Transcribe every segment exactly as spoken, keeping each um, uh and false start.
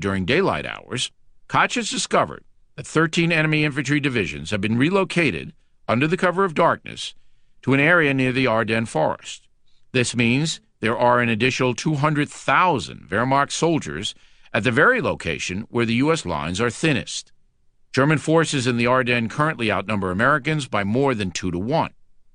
during daylight hours, Koch has discovered that thirteen enemy infantry divisions have been relocated under the cover of darkness to an area near the Ardennes forest. This means there are an additional two hundred thousand Wehrmacht soldiers at the very location where the U S lines are thinnest. German forces in the Ardennes currently outnumber Americans by more than two to one.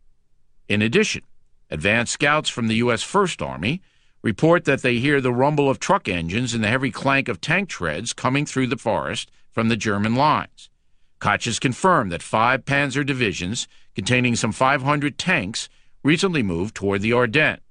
In addition, advanced scouts from the U S First Army report that they hear the rumble of truck engines and the heavy clank of tank treads coming through the forest from the German lines. Koch has confirmed that five panzer divisions containing some five hundred tanks recently moved toward the Ardennes.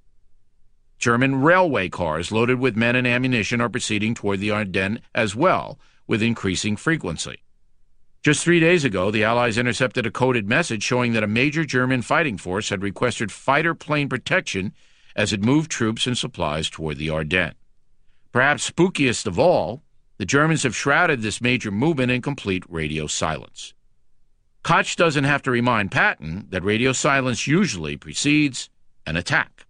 German railway cars loaded with men and ammunition are proceeding toward the Ardennes as well, with increasing frequency. Just three days ago, the Allies intercepted a coded message showing that a major German fighting force had requested fighter plane protection as it moved troops and supplies toward the Ardennes. Perhaps spookiest of all, the Germans have shrouded this major movement in complete radio silence. Koch doesn't have to remind Patton that radio silence usually precedes an attack.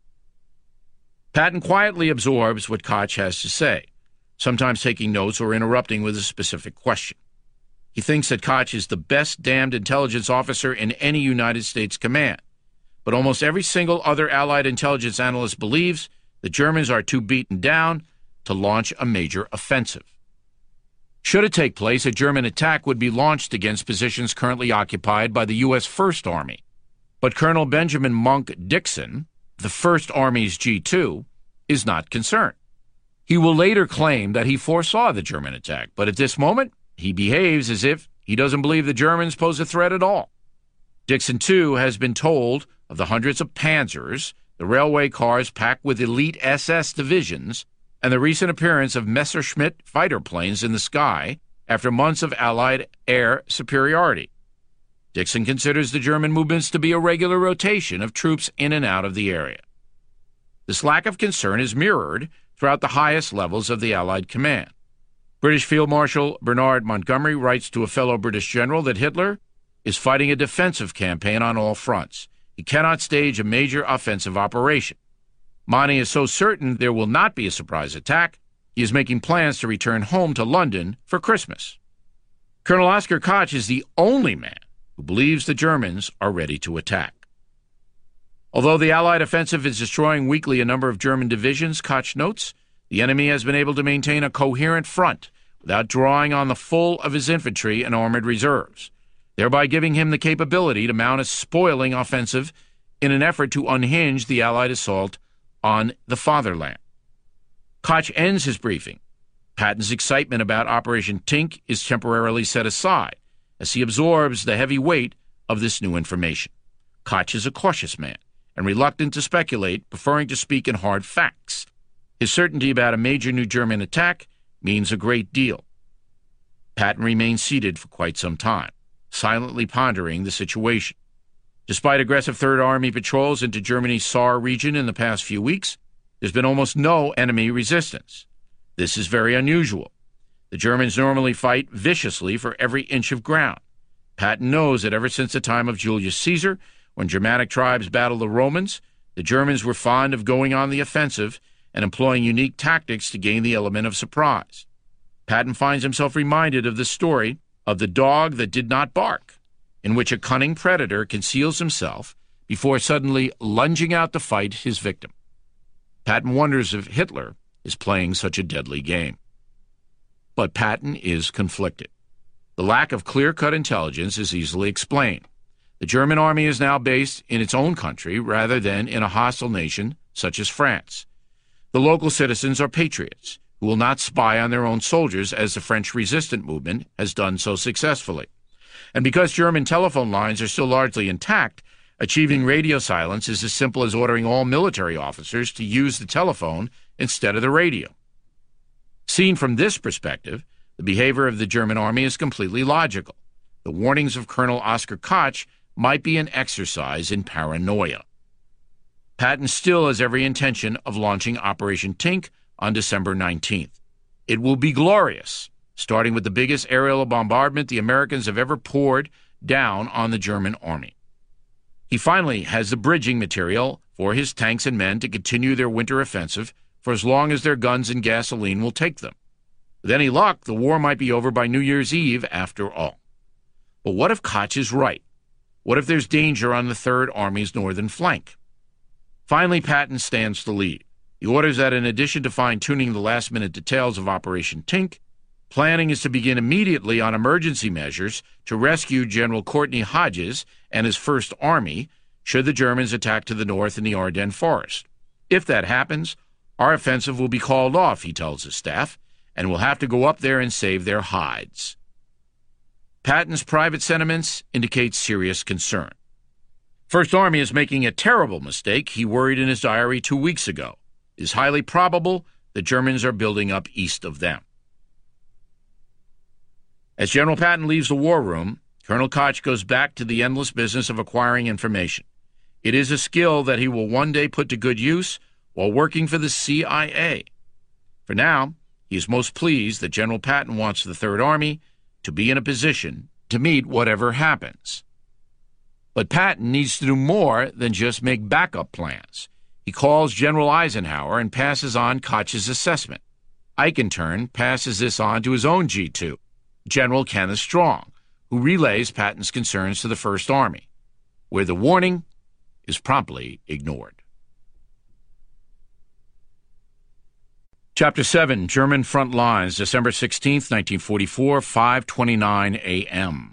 Patton quietly absorbs what Koch has to say, sometimes taking notes or interrupting with a specific question. He thinks that Koch is the best damned intelligence officer in any United States command, but almost every single other Allied intelligence analyst believes the Germans are too beaten down to launch a major offensive. Should it take place, a German attack would be launched against positions currently occupied by the U S First Army. But Colonel Benjamin Monk Dixon, the First Army's G two, is not concerned. He will later claim that he foresaw the German attack, but at this moment, he behaves as if he doesn't believe the Germans pose a threat at all. Dixon, too, has been told of the hundreds of panzers, the railway cars packed with elite S S divisions, and the recent appearance of Messerschmitt fighter planes in the sky after months of Allied air superiority. Dixon considers the German movements to be a regular rotation of troops in and out of the area. This lack of concern is mirrored throughout the highest levels of the Allied command. British Field Marshal Bernard Montgomery writes to a fellow British general that Hitler is fighting a defensive campaign on all fronts. He cannot stage a major offensive operation. Monty is so certain there will not be a surprise attack, he is making plans to return home to London for Christmas. Colonel Oskar Koch is the only man who believes the Germans are ready to attack. Although the Allied offensive is destroying weekly a number of German divisions, Koch notes, the enemy has been able to maintain a coherent front without drawing on the full of his infantry and armored reserves, thereby giving him the capability to mount a spoiling offensive in an effort to unhinge the Allied assault on the fatherland. Koch ends his briefing. Patton's excitement about Operation Tink is temporarily set aside as he absorbs the heavy weight of this new information. Koch is a cautious man and reluctant to speculate, preferring to speak in hard facts. His certainty about a major new German attack means a great deal. Patton remains seated for quite some time, silently pondering the situation. Despite aggressive Third Army patrols into Germany's Saar region in the past few weeks, there's been almost no enemy resistance. This is very unusual. The Germans normally fight viciously for every inch of ground. Patton knows that ever since the time of Julius Caesar, when Germanic tribes battled the Romans, the Germans were fond of going on the offensive and employing unique tactics to gain the element of surprise. Patton finds himself reminded of the story of the dog that did not bark, in which a cunning predator conceals himself before suddenly lunging out to fight his victim. Patton wonders if Hitler is playing such a deadly game. But Patton is conflicted. The lack of clear-cut intelligence is easily explained. The German army is now based in its own country rather than in a hostile nation such as France. The local citizens are patriots who will not spy on their own soldiers as the French resistance movement has done so successfully. And because German telephone lines are still largely intact, achieving radio silence is as simple as ordering all military officers to use the telephone instead of the radio. Seen from this perspective, the behavior of the German army is completely logical. The warnings of Colonel Oskar Koch might be an exercise in paranoia. Patton still has every intention of launching Operation Tink on December nineteenth. It will be glorious, starting with the biggest aerial bombardment the Americans have ever poured down on the German army. He finally has the bridging material for his tanks and men to continue their winter offensive for as long as their guns and gasoline will take them. With any luck, the war might be over by New Year's Eve after all. But what if Koch is right? What if there's danger on the Third Army's northern flank? Finally, Patton stands to lead. He orders that in addition to fine-tuning the last-minute details of Operation Tink, planning is to begin immediately on emergency measures to rescue General Courtney Hodges and his First Army should the Germans attack to the north in the Ardennes Forest. If that happens, our offensive will be called off, he tells his staff, and we'll have to go up there and save their hides. Patton's private sentiments indicate serious concern. First Army is making a terrible mistake, he worried in his diary two weeks ago. It is highly probable the Germans are building up east of them. As General Patton leaves the war room, Colonel Koch goes back to the endless business of acquiring information. It is a skill that he will one day put to good use while working for the C I A. For now, he is most pleased that General Patton wants the Third Army to be in a position to meet whatever happens. But Patton needs to do more than just make backup plans. He calls General Eisenhower and passes on Koch's assessment. Ike, in turn, passes this on to his own G two, General Kenneth Strong, who relays Patton's concerns to the First Army, where the warning is promptly ignored. Chapter seven, German Front Lines, December sixteenth, nineteen forty-four, five twenty-nine a m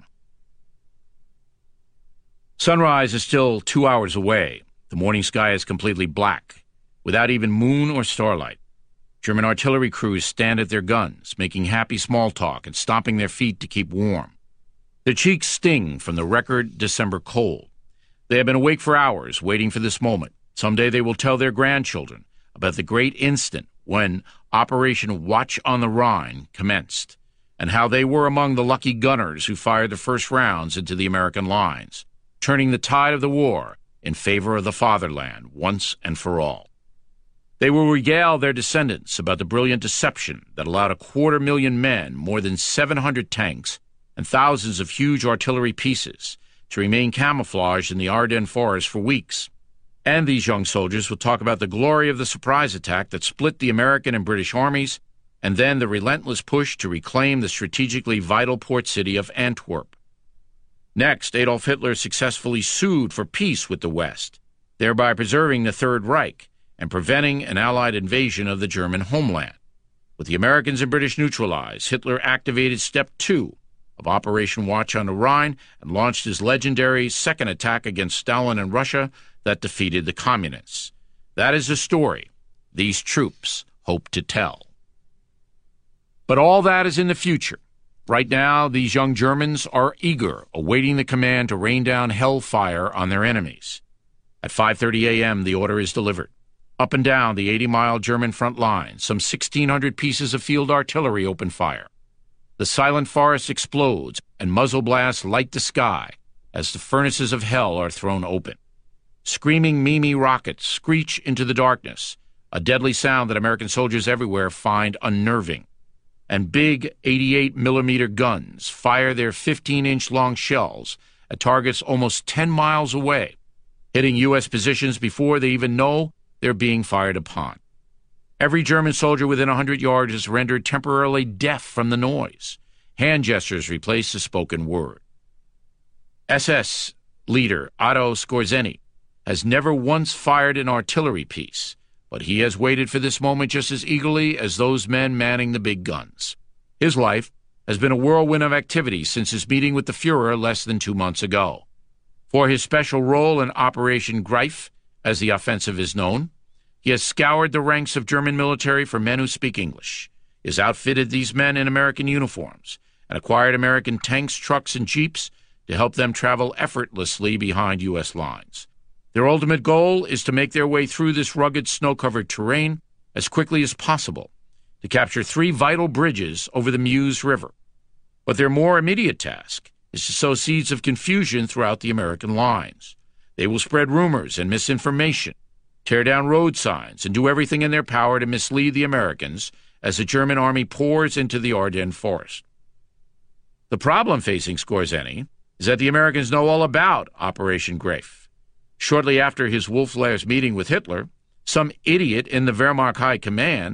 Sunrise is still two hours away. The morning sky is completely black, without even moon or starlight. German artillery crews stand at their guns, making happy small talk and stomping their feet to keep warm. Their cheeks sting from the record December cold. They have been awake for hours, waiting for this moment. Someday they will tell their grandchildren about the great instant when Operation Watch on the Rhine commenced, and how they were among the lucky gunners who fired the first rounds into the American lines, turning the tide of the war in favor of the fatherland once and for all. They will regale their descendants about the brilliant deception that allowed a quarter million men, more than seven hundred tanks, and thousands of huge artillery pieces to remain camouflaged in the Ardennes forest for weeks. And these young soldiers will talk about the glory of the surprise attack that split the American and British armies, and then the relentless push to reclaim the strategically vital port city of Antwerp. Next, Adolf Hitler successfully sued for peace with the West, thereby preserving the Third Reich and preventing an Allied invasion of the German homeland. With the Americans and British neutralized, Hitler activated Step two of Operation Watch on the Rhine and launched his legendary second attack against Stalin and Russia that defeated the Communists. That is the story these troops hope to tell. But all that is in the future. Right now, these young Germans are eager, awaiting the command to rain down hellfire on their enemies. At five thirty a m, the order is delivered. Up and down the eighty-mile German front line, some sixteen hundred pieces of field artillery open fire. The silent forest explodes, and muzzle blasts light the sky as the furnaces of hell are thrown open. Screaming Mimi rockets screech into the darkness, a deadly sound that American soldiers everywhere find unnerving. And big eighty-eight millimeter guns fire their fifteen-inch long shells at targets almost ten miles away, hitting U S positions before they even know they're being fired upon. Every German soldier within a hundred yards is rendered temporarily deaf from the noise. Hand gestures replace the spoken word. S S leader Otto Skorzeny has never once fired an artillery piece, but he has waited for this moment just as eagerly as those men manning the big guns. His life has been a whirlwind of activity since his meeting with the Fuhrer less than two months ago. For his special role in Operation Greif, as the offensive is known, he has scoured the ranks of German military for men who speak English. He has outfitted these men in American uniforms and acquired American tanks, trucks, and jeeps to help them travel effortlessly behind U S lines. Their ultimate goal is to make their way through this rugged, snow-covered terrain as quickly as possible, to capture three vital bridges over the Meuse River. But their more immediate task is to sow seeds of confusion throughout the American lines. They will spread rumors and misinformation, tear down road signs, and do everything in their power to mislead the Americans as the German army pours into the Ardennes forest. The problem facing Skorzeny is that the Americans know all about Operation Greif. Shortly after his Wolf-Lars meeting with Hitler, some idiot in the Wehrmacht High Command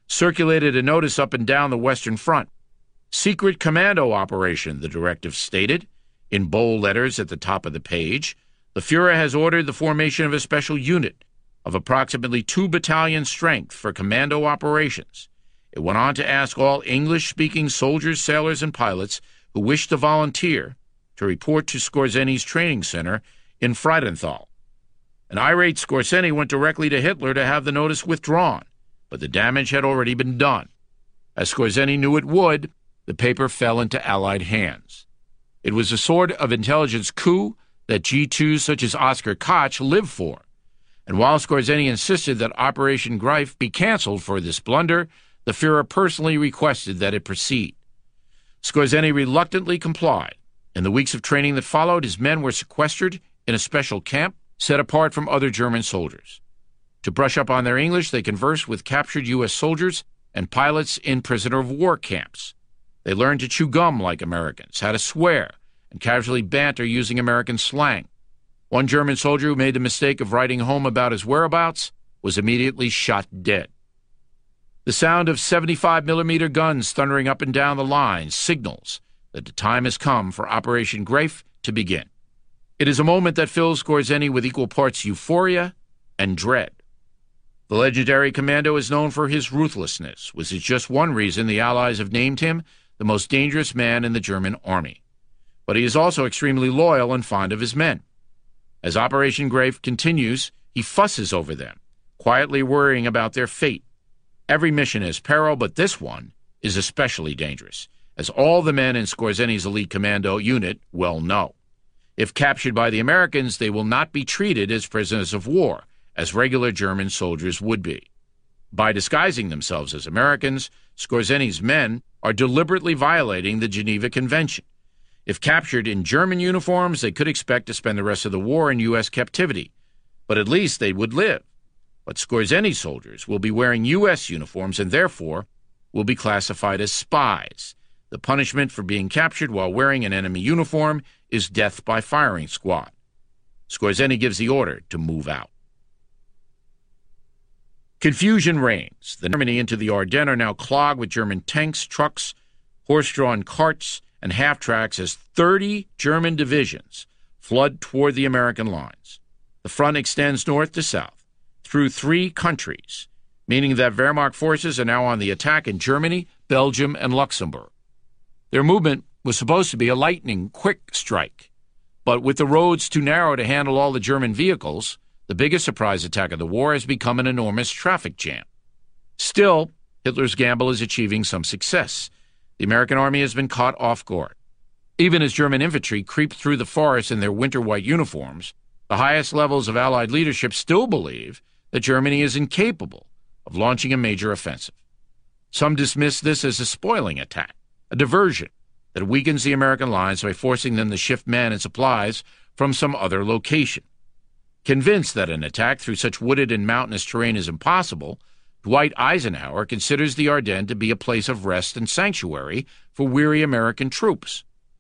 circulated a notice up and down the Western Front. Secret commando operation, the directive stated, in bold letters at the top of the page. The Fuhrer has ordered the formation of a special unit of approximately two battalion strength for commando operations. It went on to ask all English-speaking soldiers, sailors, and pilots who wish to volunteer to report to Skorzeny training center in Friedenthal. An irate Skorzeny went directly to Hitler to have the notice withdrawn, but the damage had already been done. As Skorzeny knew it would, the paper fell into Allied hands. It was a sort of intelligence coup that G twos such as Oskar Koch lived for. And while Skorzeny insisted that Operation Greif be canceled for this blunder, the Fuhrer personally requested that it proceed. Skorzeny reluctantly complied. In the weeks of training that followed, his men were sequestered in a special camp set apart from other German soldiers. To brush up on their English, they conversed with captured U S soldiers and pilots in prisoner-of-war camps. They learned to chew gum like Americans, how to swear, and casually banter using American slang. One German soldier who made the mistake of writing home about his whereabouts was immediately shot dead. The sound of seventy-five millimeter guns thundering up and down the line signals that the time has come for Operation Greif to begin. It is a moment that fills Skorzeny with equal parts euphoria and dread. The legendary commando is known for his ruthlessness, which is just one reason the Allies have named him the most dangerous man in the German army. But he is also extremely loyal and fond of his men. As Operation Greif continues, he fusses over them, quietly worrying about their fate. Every mission is peril, but this one is especially dangerous, as all the men in Skorzeny's elite commando unit well know. If captured by the Americans, they will not be treated as prisoners of war, as regular German soldiers would be. By disguising themselves as Americans, Skorzeny's men are deliberately violating the Geneva Convention. If captured in German uniforms, they could expect to spend the rest of the war in U S captivity, but at least they would live. But Skorzeny soldiers will be wearing U S uniforms and therefore will be classified as spies. The punishment for being captured while wearing an enemy uniform is death by firing squad. Skorzeny gives the order to move out. Confusion reigns. The Germany into the Ardennes are now clogged with German tanks, trucks, horse-drawn carts, and half-tracks as thirty German divisions flood toward the American lines. The front extends north to south through three countries, meaning that Wehrmacht forces are now on the attack in Germany, Belgium, and Luxembourg. Their movement was supposed to be a lightning, quick strike, but with the roads too narrow to handle all the German vehicles, the biggest surprise attack of the war has become an enormous traffic jam. Still, Hitler's gamble is achieving some success. The American army has been caught off guard. Even as German infantry creep through the forest in their winter-white uniforms, the highest levels of Allied leadership still believe that Germany is incapable of launching a major offensive. Some dismiss this as a spoiling attack, a diversion that weakens the American lines by forcing them to shift men and supplies from some other location. Convinced that an attack through such wooded and mountainous terrain is impossible, Dwight Eisenhower considers the Ardennes to be a place of rest and sanctuary for weary American troops.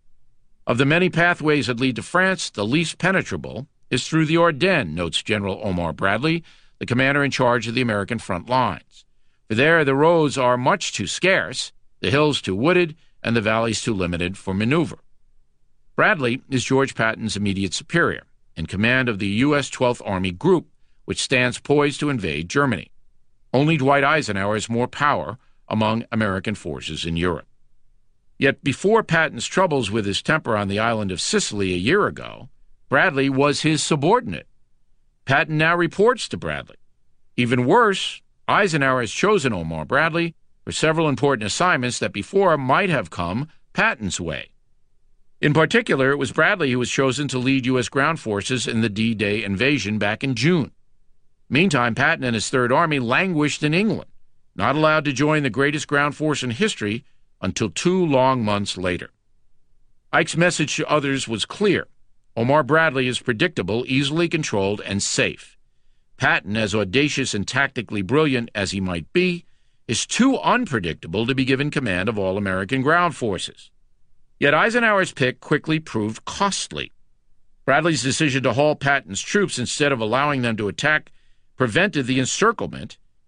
Of the many pathways that lead to France, the least penetrable is through the Ardennes, notes General Omar Bradley, the commander in charge of the American front lines. For there, the roads are much too scarce, the hills too wooded, and the valleys too limited for maneuver. Bradley is George Patton's immediate superior, in command of the U S twelfth Army Group, which stands poised to invade Germany. Only Dwight Eisenhower has more power among American forces in Europe. Yet before Patton's troubles with his temper on the island of Sicily a year ago, Bradley was his subordinate. Patton now reports to Bradley. Even worse, Eisenhower has chosen Omar Bradley for several important assignments that before might have come Patton's way. In particular, it was Bradley who was chosen to lead U S ground forces in the D-Day invasion back in June. Meantime, Patton and his Third Army languished in England, not allowed to join the greatest ground force in history until two long months later. Ike's message to others was clear. Omar Bradley is predictable, easily controlled, and safe. Patton, as audacious and tactically brilliant as he might be, is too unpredictable to be given command of all American ground forces. Yet Eisenhower's pick quickly proved costly. Bradley's decision to halt Patton's troops instead of allowing them to attack prevented the encirclement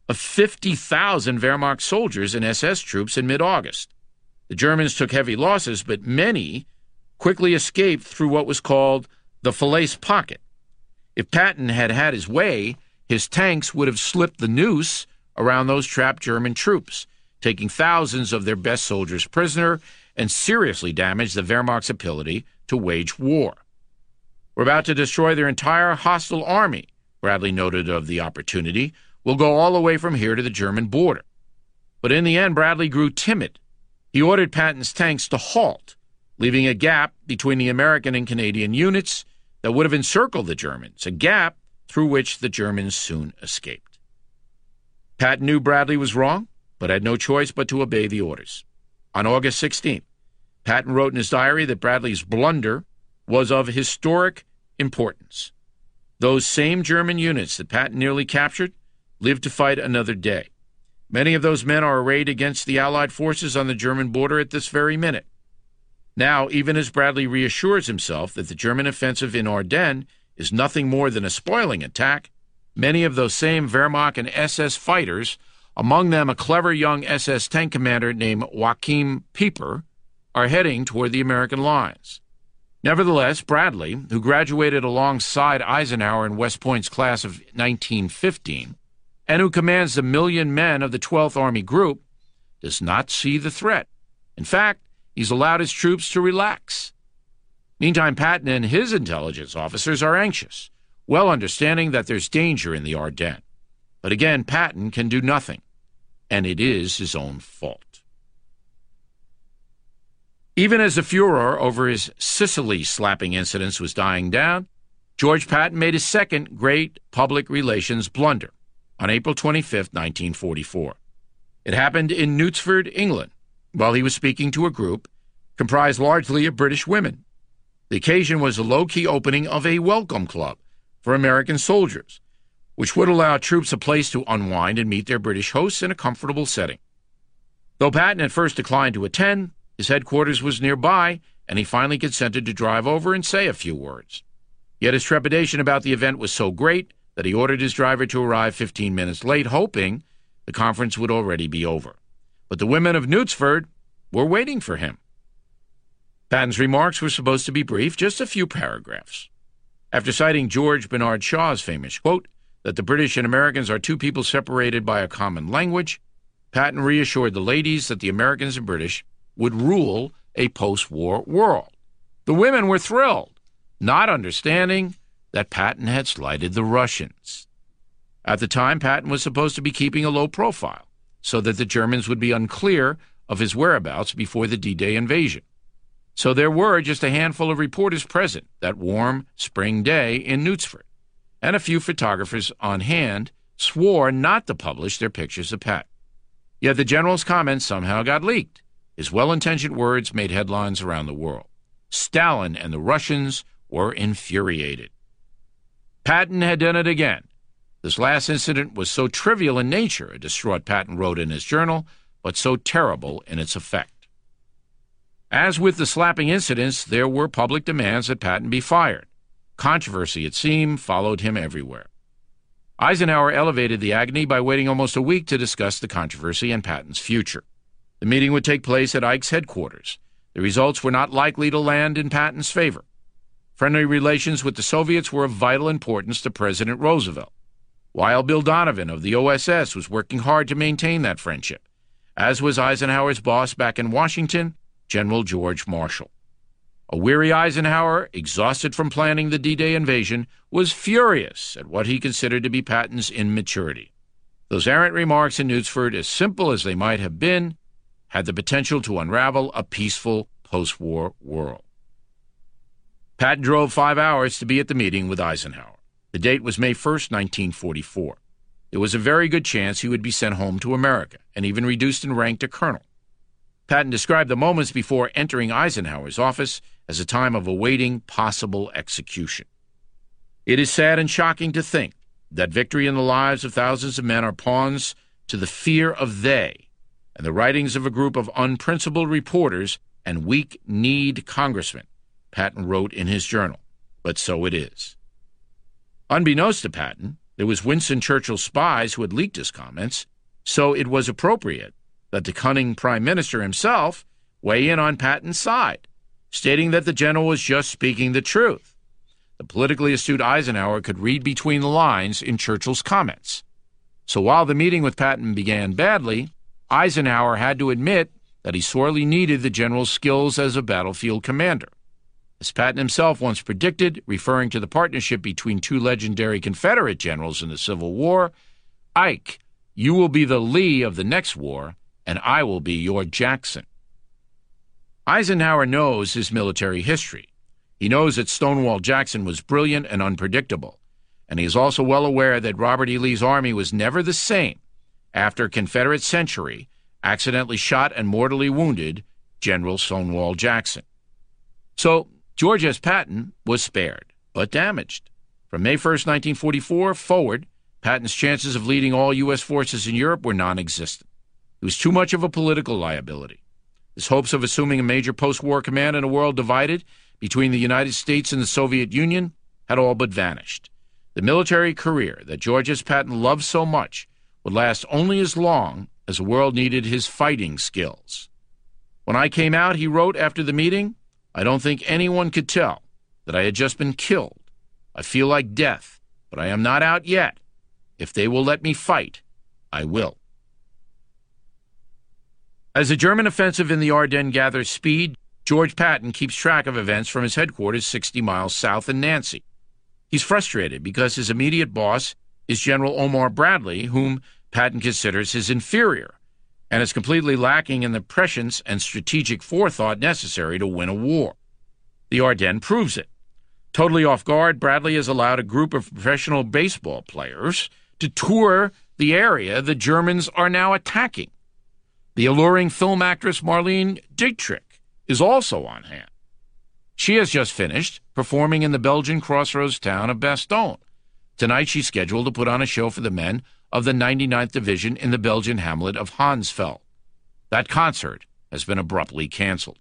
of fifty thousand Wehrmacht soldiers and S S troops in mid-August. The Germans took heavy losses, but many quickly escaped through what was called the Falaise Pocket. If Patton had had his way, his tanks would have slipped the noose around those trapped German troops, taking thousands of their best soldiers prisoner and seriously damaged the Wehrmacht's ability to wage war. "We're about to destroy their entire hostile army," Bradley noted of the opportunity. "We'll go all the way from here to the German border." But in the end, Bradley grew timid. He ordered Patton's tanks to halt, leaving a gap between the American and Canadian units that would have encircled the Germans, a gap through which the Germans soon escaped. Patton knew Bradley was wrong, but had no choice but to obey the orders. On August sixteenth, Patton wrote in his diary that Bradley's blunder was of historic importance. Those same German units that Patton nearly captured lived to fight another day. Many of those men are arrayed against the Allied forces on the German border at this very minute. Now, even as Bradley reassures himself that the German offensive in Ardennes is nothing more than a spoiling attack, many of those same Wehrmacht and S S fighters, among them a clever young S S tank commander named Joachim Pieper, are heading toward the American lines. Nevertheless, Bradley, who graduated alongside Eisenhower in West Point's class of nineteen fifteen, and who commands the million men of the twelfth Army Group, does not see the threat. In fact, he's allowed his troops to relax. Meantime, Patton and his intelligence officers are anxious, well understanding that there's danger in the Ardennes. But again, Patton can do nothing, and it is his own fault. Even as the furor over his Sicily slapping incidents was dying down, George Patton made his second great public relations blunder on April twenty-fifth, nineteen forty-four. It happened in Knutsford, England, while he was speaking to a group comprised largely of British women. The occasion was the low-key opening of a welcome club for American soldiers, which would allow troops a place to unwind and meet their British hosts in a comfortable setting. Though Patton at first declined to attend, his headquarters was nearby, and he finally consented to drive over and say a few words. Yet his trepidation about the event was so great that he ordered his driver to arrive fifteen minutes late, hoping the conference would already be over. But the women of Knutsford were waiting for him. Patton's remarks were supposed to be brief, just a few paragraphs. After citing George Bernard Shaw's famous quote that the British and Americans are two people separated by a common language, Patton reassured the ladies that the Americans and British would rule a post-war world. The women were thrilled, not understanding that Patton had slighted the Russians. At the time, Patton was supposed to be keeping a low profile so that the Germans would be unclear of his whereabouts before the D-Day invasion. So there were just a handful of reporters present that warm spring day in Knutsford, and a few photographers on hand swore not to publish their pictures of Patton. Yet the general's comments somehow got leaked. His well-intentioned words made headlines around the world. Stalin and the Russians were infuriated. Patton had done it again. This last incident was so trivial in nature, a distraught Patton wrote in his journal, but so terrible in its effect. As with the slapping incidents, there were public demands that Patton be fired. Controversy, it seemed, followed him everywhere. Eisenhower elevated the agony by waiting almost a week to discuss the controversy and Patton's future. The meeting would take place at Ike's headquarters. The results were not likely to land in Patton's favor. Friendly relations with the Soviets were of vital importance to President Roosevelt, while Bill Donovan of the O S S was working hard to maintain that friendship, as was Eisenhower's boss back in Washington, General George Marshall. A weary Eisenhower, exhausted from planning the D-Day invasion, was furious at what he considered to be Patton's immaturity. Those errant remarks in Knutsford, as simple as they might have been, had the potential to unravel a peaceful post-war world. Patton drove five hours to be at the meeting with Eisenhower. The date was May first, nineteen forty-four. There was a very good chance he would be sent home to America, and even reduced in rank to colonel. Patton described the moments before entering Eisenhower's office as a time of awaiting possible execution. It is sad and shocking to think that victory in the lives of thousands of men are pawns to the fear of they and the writings of a group of unprincipled reporters and weak-kneed congressmen, Patton wrote in his journal. But so it is. Unbeknownst to Patton, It was Winston Churchill's spies who had leaked his comments, so it was appropriate that the cunning prime minister himself weigh in on Patton's side, stating that the general was just speaking the truth. The politically astute Eisenhower could read between the lines in Churchill's comments. So while the meeting with Patton began badly, Eisenhower had to admit that he sorely needed the general's skills as a battlefield commander. As Patton himself once predicted, referring to the partnership between two legendary Confederate generals in the Civil War, "Ike, you will be the Lee of the next war, and I will be your Jackson." Eisenhower knows his military history. He knows that Stonewall Jackson was brilliant and unpredictable, and he is also well aware that Robert E. Lee's army was never the same after Confederate Century accidentally shot and mortally wounded General Stonewall Jackson. So George S. Patton was spared, but damaged. From May first, nineteen forty-four forward, Patton's chances of leading all U S forces in Europe were non-existent. He was too much of a political liability. His hopes of assuming a major post-war command in a world divided between the United States and the Soviet Union had all but vanished. The military career that George S. Patton loved so much would last only as long as the world needed his fighting skills. When I came out, he wrote after the meeting, "I don't think anyone could tell that I had just been killed. I feel like death, but I am not out yet. If they will let me fight, I will." As the German offensive in the Ardennes gathers speed, George Patton keeps track of events from his headquarters sixty miles south in Nancy. He's frustrated because his immediate boss is General Omar Bradley, whom Patton considers his inferior, and is completely lacking in the prescience and strategic forethought necessary to win a war. The Ardennes proves it. Totally off guard, Bradley has allowed a group of professional baseball players to tour the area the Germans are now attacking. The alluring film actress Marlene Dietrich is also on hand. She has just finished performing in the Belgian crossroads town of Bastogne. Tonight she's scheduled to put on a show for the men of the ninety-ninth Division in the Belgian hamlet of Hansfeld. That concert has been abruptly canceled.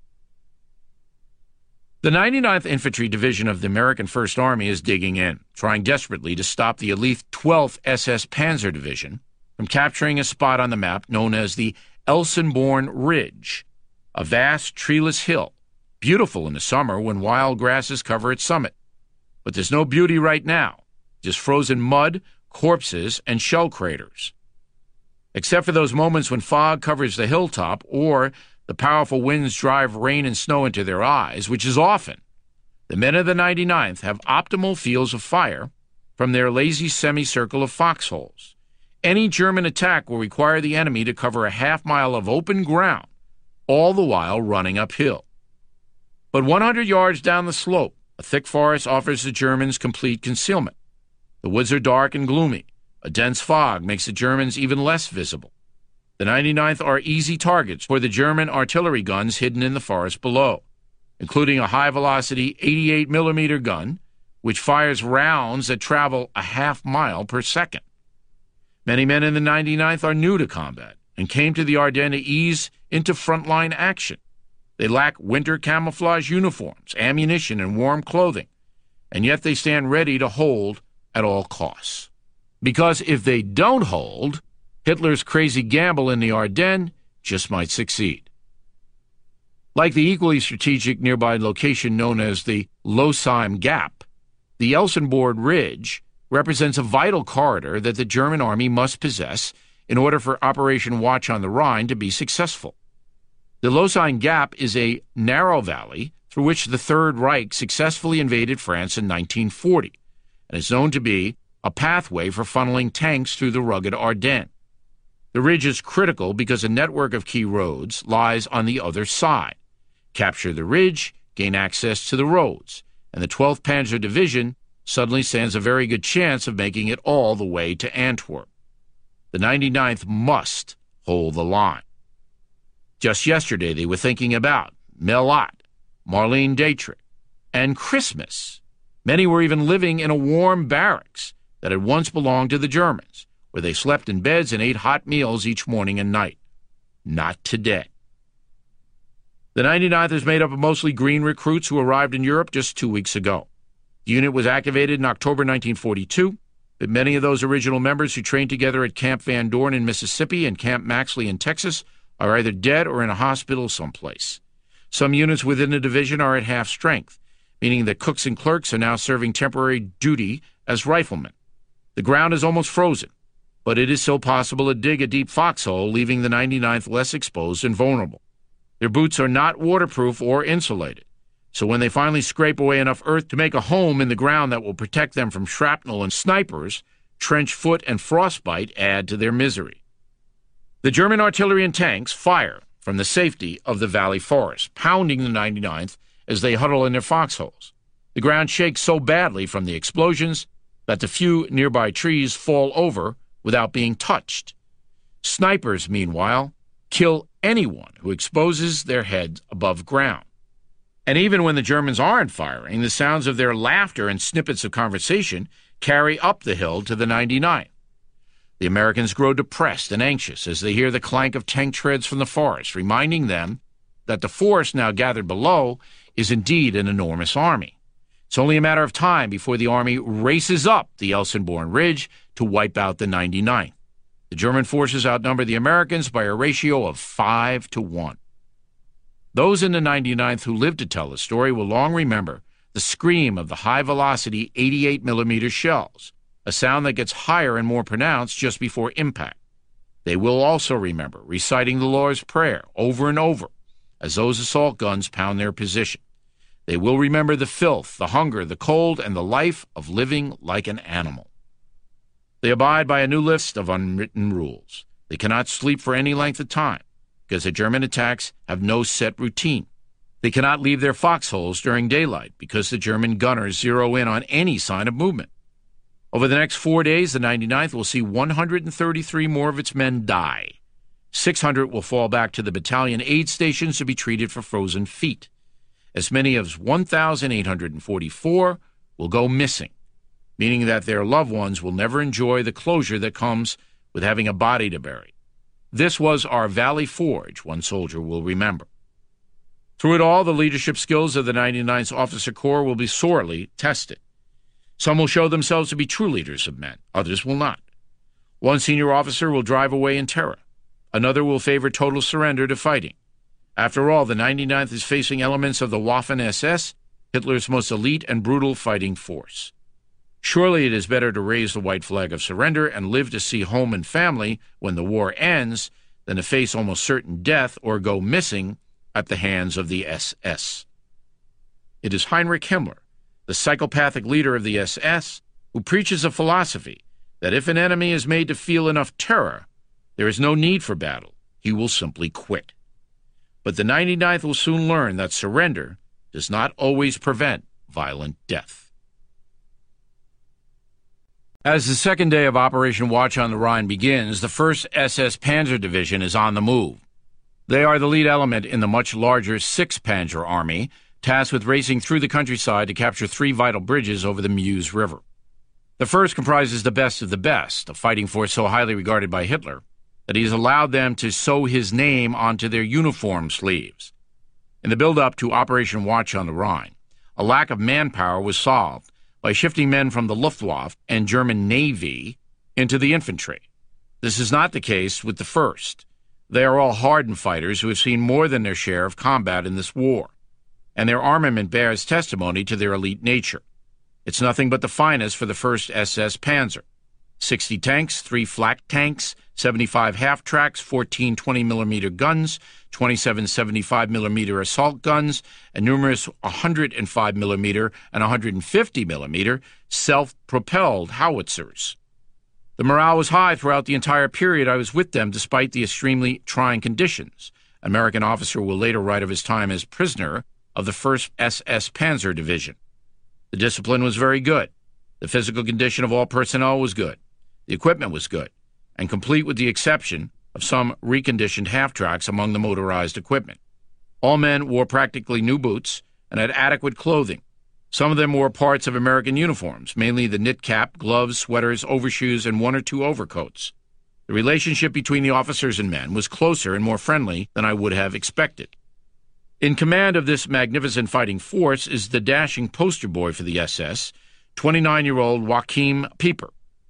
The ninety-ninth Infantry Division of the American First Army is digging in, trying desperately to stop the elite twelfth S S Panzer Division from capturing a spot on the map known as the Elsenborn Ridge, a vast treeless hill, beautiful in the summer when wild grasses cover its summit. But there's no beauty right now, just frozen mud, corpses, and shell craters. Except for those moments when fog covers the hilltop or the powerful winds drive rain and snow into their eyes, which is often, the men of the ninety-ninth have optimal fields of fire from their lazy semicircle of foxholes. Any German attack will require the enemy to cover a half mile of open ground, all the while running uphill. But one hundred yards down the slope, a thick forest offers the Germans complete concealment. The woods are dark and gloomy. A dense fog makes the Germans even less visible. The ninety-ninth are easy targets for the German artillery guns hidden in the forest below, including a high-velocity eighty-eight millimeter gun, which fires rounds that travel a half mile per second. Many men in the ninety-ninth are new to combat and came to the Ardennes to ease into frontline action. They lack winter camouflage uniforms, ammunition, and warm clothing, and yet they stand ready to hold at all costs. Because if they don't hold, Hitler's crazy gamble in the Ardennes just might succeed. Like the equally strategic nearby location known as the Losheim Gap, the Elsenborn Ridge represents a vital corridor that the German army must possess in order for Operation Watch on the Rhine to be successful. The Losheim Gap is a narrow valley through which the Third Reich successfully invaded France in nineteen forty, and is known to be a pathway for funneling tanks through the rugged Ardennes. The ridge is critical because a network of key roads lies on the other side. Capture the ridge, gain access to the roads, and the twelfth Panzer Division suddenly stands a very good chance of making it all the way to Antwerp. The ninety-ninth must hold the line. Just yesterday they were thinking about Melot, Marlene Dietrich, and Christmas. Many were even living in a warm barracks that had once belonged to the Germans, where they slept in beds and ate hot meals each morning and night. Not today. The ninety-ninth is made up of mostly green recruits who arrived in Europe just two weeks ago. The unit was activated in October nineteen forty-two But many of those original members who trained together at Camp Van Dorn in Mississippi and Camp Maxley in Texas are either dead or in a hospital someplace. Some units within the division are at half strength, meaning that cooks and clerks are now serving temporary duty as riflemen. The ground is almost frozen, but it is still possible to dig a deep foxhole, leaving the ninety-ninth less exposed and vulnerable. Their boots are not waterproof or insulated, so when they finally scrape away enough earth to make a home in the ground that will protect them from shrapnel and snipers, trench foot and frostbite add to their misery. The German artillery and tanks fire from the safety of the valley forest, pounding the ninety-ninth as they huddle in their foxholes. The ground shakes so badly from the explosions that the few nearby trees fall over without being touched. Snipers, meanwhile, kill anyone who exposes their heads above ground. And even when the Germans aren't firing, the sounds of their laughter and snippets of conversation carry up the hill to the ninety-ninth. The Americans grow depressed and anxious as they hear the clank of tank treads from the forest, reminding them that the force now gathered below is indeed an enormous army. It's only a matter of time before the army races up the Elsenborn Ridge to wipe out the ninety-ninth. The German forces outnumber the Americans by a ratio of five to one. Those in the ninety-ninth who lived to tell the story will long remember the scream of the high-velocity eighty-eight millimeter shells, a sound that gets higher and more pronounced just before impact. They will also remember reciting the Lord's Prayer over and over as those assault guns pound their position. They will remember the filth, the hunger, the cold, and the life of living like an animal. They abide by a new list of unwritten rules. They cannot sleep for any length of time, because the German attacks have no set routine. They cannot leave their foxholes during daylight, because the German gunners zero in on any sign of movement. Over the next four days, the ninety-ninth will see one hundred thirty-three more of its men die. six hundred will fall back to the battalion aid stations to be treated for frozen feet. As many as one thousand eight hundred forty-four will go missing, meaning that their loved ones will never enjoy the closure that comes with having a body to bury. This was our Valley Forge, one soldier will remember. Through it all, the leadership skills of the ninety-ninth Officer Corps will be sorely tested. Some will show themselves to be true leaders of men, others will not. One senior officer will drive away in terror. Another will favor total surrender to fighting. After all, the ninety-ninth is facing elements of the Waffen-S S, Hitler's most elite and brutal fighting force. Surely it is better to raise the white flag of surrender and live to see home and family when the war ends than to face almost certain death or go missing at the hands of the S S. It is Heinrich Himmler, the psychopathic leader of the S S, who preaches a philosophy that if an enemy is made to feel enough terror, there is no need for battle. He will simply quit. But the ninety-ninth will soon learn that surrender does not always prevent violent death. As the second day of Operation Watch on the Rhine begins, the first S S Panzer Division is on the move. They are the lead element in the much larger sixth Panzer Army, tasked with racing through the countryside to capture three vital bridges over the Meuse River. The first comprises the best of the best, a fighting force so highly regarded by Hitler that he has allowed them to sew his name onto their uniform sleeves. In the build-up to Operation Watch on the Rhine, a lack of manpower was solved by shifting men from the Luftwaffe and German Navy into the infantry. This is not the case with the first. They are all hardened fighters who have seen more than their share of combat in this war, and their armament bears testimony to their elite nature. It's nothing but the finest for the first S S Panzer. sixty tanks, three flak tanks, seventy-five half-tracks, fourteen twenty millimeter guns, twenty-seven seventy-five millimeter assault guns, and numerous one hundred five millimeter and one hundred fifty millimeter self-propelled howitzers. The morale was high throughout the entire period I was with them, despite the extremely trying conditions. An American officer will later write of his time as prisoner of the first S S Panzer Division. The discipline was very good. The physical condition of all personnel was good. The equipment was good, and complete with the exception of some reconditioned half-tracks among the motorized equipment. All men wore practically new boots and had adequate clothing. Some of them wore parts of American uniforms, mainly the knit cap, gloves, sweaters, overshoes, and one or two overcoats. The relationship between the officers and men was closer and more friendly than I would have expected. In command of this magnificent fighting force is the dashing poster boy for the S S, twenty-nine-year-old Joachim Pieper.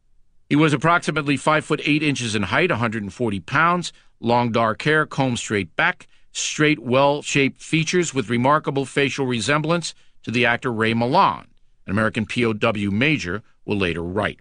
He was approximately five foot eight inches in height, one hundred forty pounds, long dark hair, combed straight back, straight, well-shaped features with remarkable facial resemblance to the actor Ray Milland, an American P O W major will later write.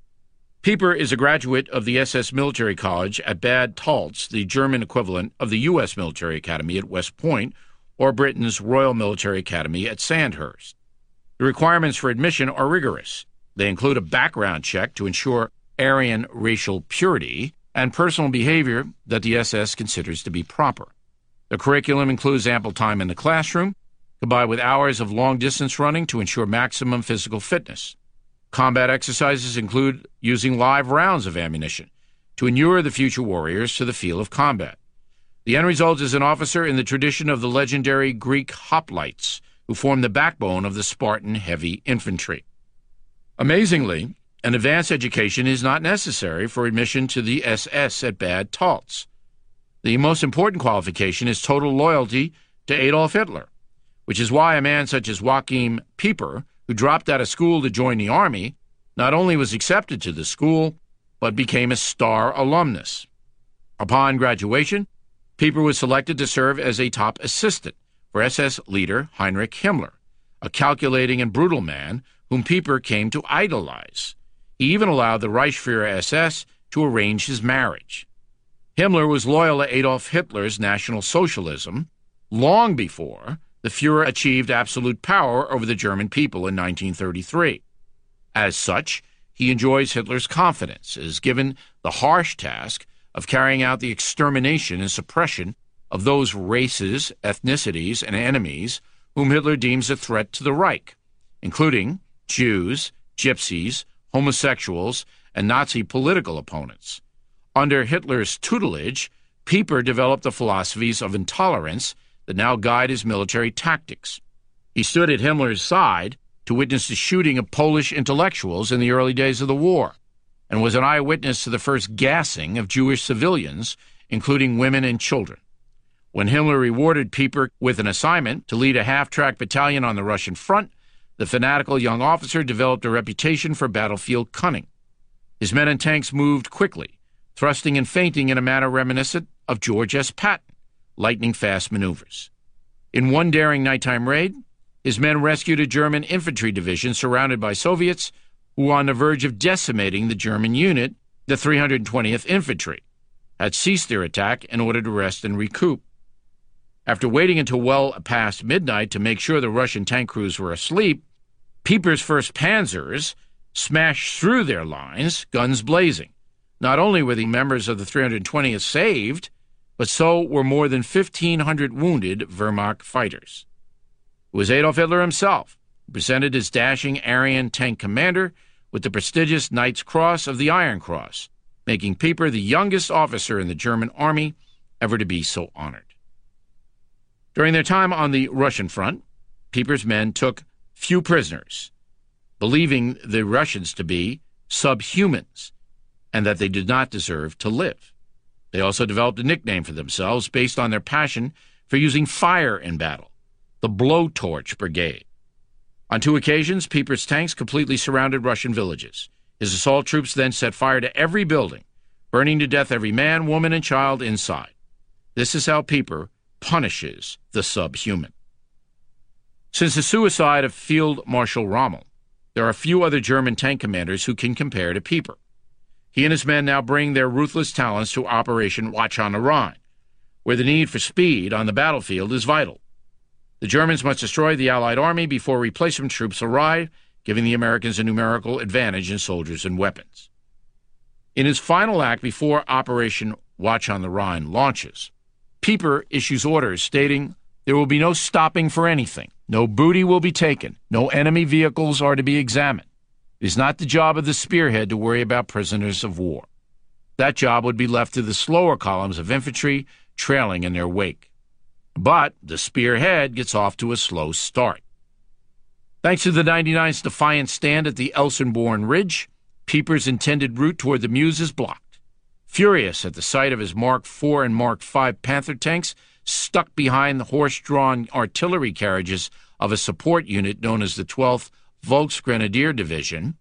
Pieper is a graduate of the S S Military College at Bad Talz, the German equivalent of the U S Military Academy at West Point, or Britain's Royal Military Academy at Sandhurst. The requirements for admission are rigorous. They include a background check to ensure Aryan racial purity and personal behavior that the S S considers to be proper. The curriculum includes ample time in the classroom, combined with hours of long-distance running to ensure maximum physical fitness. Combat exercises include using live rounds of ammunition to inure the future warriors to the field of combat. The end result is an officer in the tradition of the legendary Greek hoplites, who form the backbone of the Spartan heavy infantry. Amazingly, an advanced education is not necessary for admission to the S S at Bad Talz. The most important qualification is total loyalty to Adolf Hitler, which is why a man such as Joachim Pieper, who dropped out of school to join the army, not only was accepted to the school, but became a star alumnus. Upon graduation, Pieper was selected to serve as a top assistant for S S leader Heinrich Himmler, a calculating and brutal man whom Pieper came to idolize. He even allowed the Reichsfuhrer S S to arrange his marriage. Himmler was loyal to Adolf Hitler's National Socialism long before the Fuhrer achieved absolute power over the German people in nineteen thirty-three. As such, he enjoys Hitler's confidence and is given the harsh task of carrying out the extermination and suppression of those races, ethnicities, and enemies whom Hitler deems a threat to the Reich, including Jews, gypsies, homosexuals, and Nazi political opponents. Under Hitler's tutelage, Pieper developed the philosophies of intolerance that now guide his military tactics. He stood at Himmler's side to witness the shooting of Polish intellectuals in the early days of the war, and was an eyewitness to the first gassing of Jewish civilians, including women and children. When Himmler rewarded Pieper with an assignment to lead a half-track battalion on the Russian front, the fanatical young officer developed a reputation for battlefield cunning. His men and tanks moved quickly, thrusting and feinting in a manner reminiscent of George S. Patton, lightning-fast maneuvers. In one daring nighttime raid, his men rescued a German infantry division surrounded by Soviets who were on the verge of decimating the German unit, the three hundred twentieth Infantry, had ceased their attack in order to rest and recoup. After waiting until well past midnight to make sure the Russian tank crews were asleep, Pieper's first panzers smashed through their lines, guns blazing. Not only were the members of the three hundred twentieth saved, but so were more than fifteen hundred wounded Wehrmacht fighters. It was Adolf Hitler himself who presented his dashing Aryan tank commander with the prestigious Knight's Cross of the Iron Cross, making Pieper the youngest officer in the German army ever to be so honored. During their time on the Russian front, Pieper's men took few prisoners, believing the Russians to be subhumans and that they did not deserve to live. They also developed a nickname for themselves based on their passion for using fire in battle, the Blowtorch Brigade. On two occasions, Pieper's tanks completely surrounded Russian villages. His assault troops then set fire to every building, burning to death every man, woman, and child inside. This is how Pieper punishes the subhuman. Since the suicide of Field Marshal Rommel, there are few other German tank commanders who can compare to Pieper. He and his men now bring their ruthless talents to Operation Watch on the Rhine, where the need for speed on the battlefield is vital. The Germans must destroy the Allied army before replacement troops arrive, giving the Americans a numerical advantage in soldiers and weapons. In his final act before Operation Watch on the Rhine launches, Pieper issues orders stating there will be no stopping for anything, no booty will be taken, no enemy vehicles are to be examined. It is not the job of the spearhead to worry about prisoners of war. That job would be left to the slower columns of infantry trailing in their wake. But the spearhead gets off to a slow start. Thanks to the ninety-nine's defiant stand at the Elsenborn Ridge, Pieper's intended route toward the Meuse is blocked. Furious at the sight of his Mark four and Mark five Panther tanks stuck behind the horse-drawn artillery carriages of a support unit known as the twelfth Volksgrenadier Division,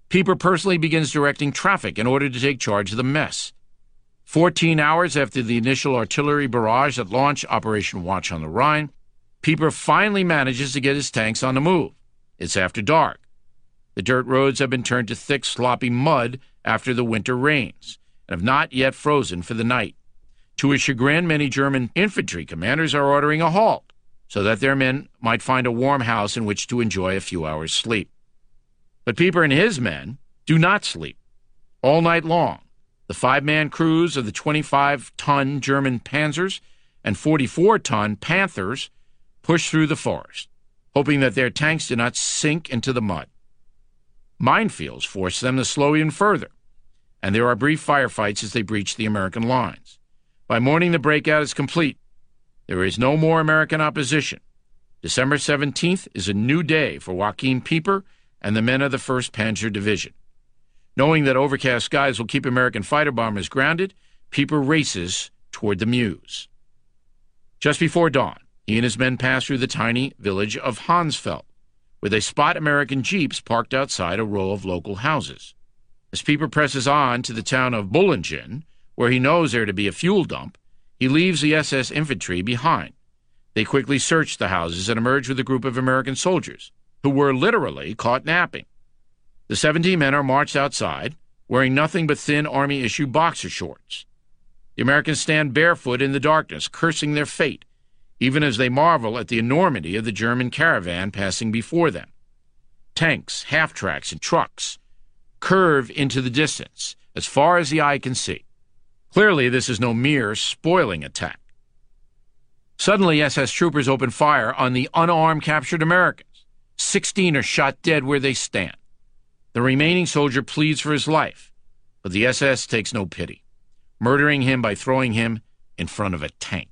Pieper personally begins directing traffic in order to take charge of the mess. Fourteen hours after the initial artillery barrage that launched Operation Watch on the Rhine, Pieper finally manages to get his tanks on the move. It's after dark. The dirt roads have been turned to thick, sloppy mud after the winter rains and have not yet frozen for the night. To his chagrin, many German infantry commanders are ordering a halt so that their men might find a warm house in which to enjoy a few hours' sleep. But Pieper and his men do not sleep. All night long, the five-man crews of the twenty-five-ton German Panzers and forty-four-ton Panthers push through the forest, hoping that their tanks do not sink into the mud. Minefields force them to slow even further, and there are brief firefights as they breach the American lines. By morning, the breakout is complete. There is no more American opposition. December seventeenth is a new day for Joachim Pieper and the men of the first Panzer Division. Knowing that overcast skies will keep American fighter bombers grounded, Pieper races toward the Meuse. Just before dawn, he and his men pass through the tiny village of Hansfeld, where they spot American jeeps parked outside a row of local houses. As Pieper presses on to the town of Bullingen, where he knows there to be a fuel dump, he leaves the S S infantry behind. They quickly search the houses and emerge with a group of American soldiers, who were literally caught napping. The seventeen men are marched outside, wearing nothing but thin Army-issue boxer shorts. The Americans stand barefoot in the darkness, cursing their fate, even as they marvel at the enormity of the German caravan passing before them. Tanks, half-tracks, and trucks curve into the distance, as far as the eye can see. Clearly, this is no mere spoiling attack. Suddenly, S S troopers open fire on the unarmed captured Americans. Sixteen are shot dead where they stand. The remaining soldier pleads for his life, but the S S takes no pity, murdering him by throwing him in front of a tank.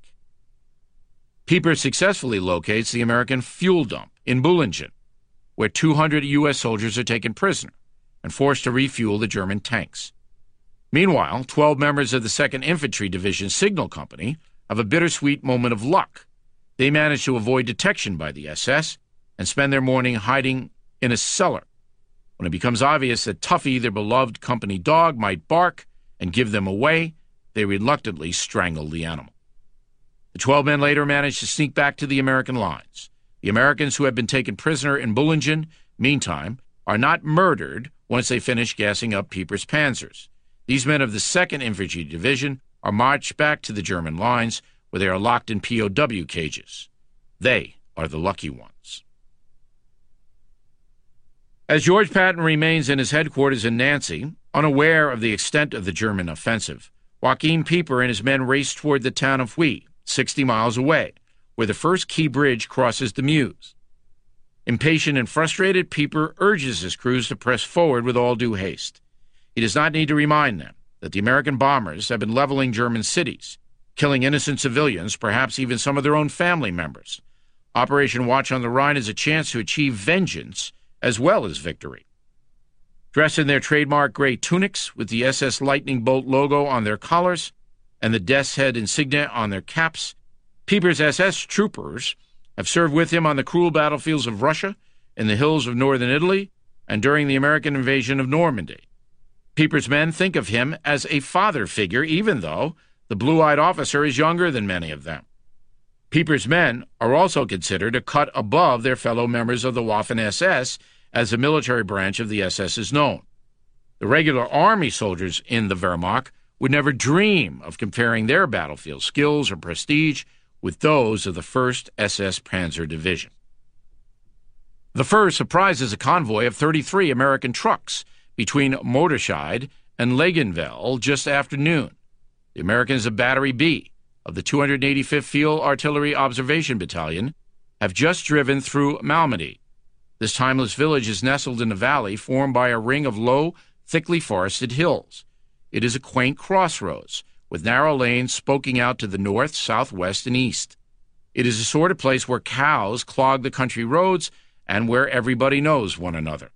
Pieper successfully locates the American fuel dump in Bullingen, where two hundred U S soldiers are taken prisoner and forced to refuel the German tanks. Meanwhile, twelve members of the second Infantry Division Signal Company have a bittersweet moment of luck. They manage to avoid detection by the S S and spend their morning hiding in a cellar. When it becomes obvious that Tuffy, their beloved company dog, might bark and give them away, they reluctantly strangle the animal. The twelve men later manage to sneak back to the American lines. The Americans who have been taken prisoner in Bullingen, meantime, are not murdered once they finish gassing up Pieper's panzers. These men of the second Infantry Division are marched back to the German lines, where they are locked in P O W cages. They are the lucky ones. As George Patton remains in his headquarters in Nancy, unaware of the extent of the German offensive, Joachim Pieper and his men race toward the town of Huy, sixty miles away, where the first key bridge crosses the Meuse. Impatient and frustrated, Pieper urges his crews to press forward with all due haste. He does not need to remind them that the American bombers have been leveling German cities, killing innocent civilians, perhaps even some of their own family members. Operation Watch on the Rhine is a chance to achieve vengeance as well as victory. Dressed in their trademark gray tunics with the S S Lightning Bolt logo on their collars and the Death's Head insignia on their caps, Pieper's S S troopers have served with him on the cruel battlefields of Russia, in the hills of northern Italy, and during the American invasion of Normandy. Pieper's men think of him as a father figure, even though the blue-eyed officer is younger than many of them. Pieper's men are also considered a cut above their fellow members of the Waffen-S S, as the military branch of the S S is known. The regular army soldiers in the Wehrmacht would never dream of comparing their battlefield skills or prestige with those of the first S S Panzer Division. The first surprises a convoy of thirty-three American trucks between Motorscheid and Legenville just after noon. The Americans of Battery B of the two hundred eighty-fifth Field Artillery Observation Battalion have just driven through Malmedy. This timeless village is nestled in a valley formed by a ring of low, thickly forested hills. It is a quaint crossroads, with narrow lanes spoking out to the north, southwest, and east. It is the sort of place where cows clog the country roads and where everybody knows one another.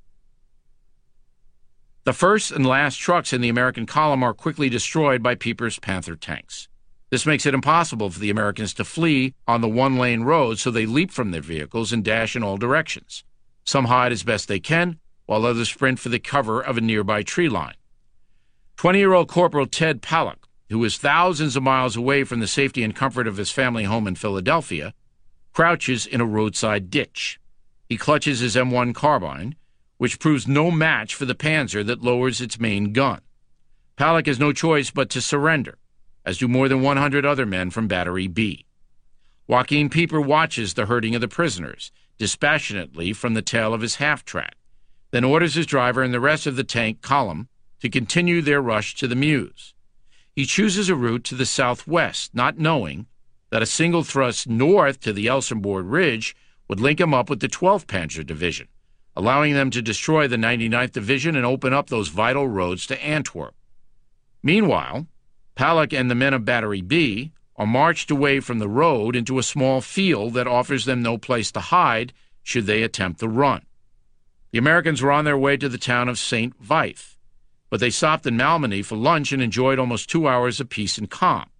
The first and last trucks in the American column are quickly destroyed by Pieper's Panther tanks. This makes it impossible for the Americans to flee on the one-lane road, so they leap from their vehicles and dash in all directions. Some hide as best they can, while others sprint for the cover of a nearby tree line. twenty-year-old Corporal Ted Pollock, who is thousands of miles away from the safety and comfort of his family home in Philadelphia, crouches in a roadside ditch. He clutches his M one carbine, which proves no match for the Panzer that lowers its main gun. Pollock has no choice but to surrender, as do more than one hundred other men from Battery B. Joaquin Pieper watches the herding of the prisoners dispassionately from the tail of his half-track, then orders his driver and the rest of the tank column to continue their rush to the Meuse. He chooses a route to the southwest, not knowing that a single thrust north to the Elsenborg Ridge would link him up with the twelfth Panzer Division, allowing them to destroy the ninety-ninth Division and open up those vital roads to Antwerp. Meanwhile, Pollock and the men of Battery B are marched away from the road into a small field that offers them no place to hide should they attempt the run. The Americans were on their way to the town of Saint Vyth, but they stopped in Malmedy for lunch and enjoyed almost two hours of peace and calm.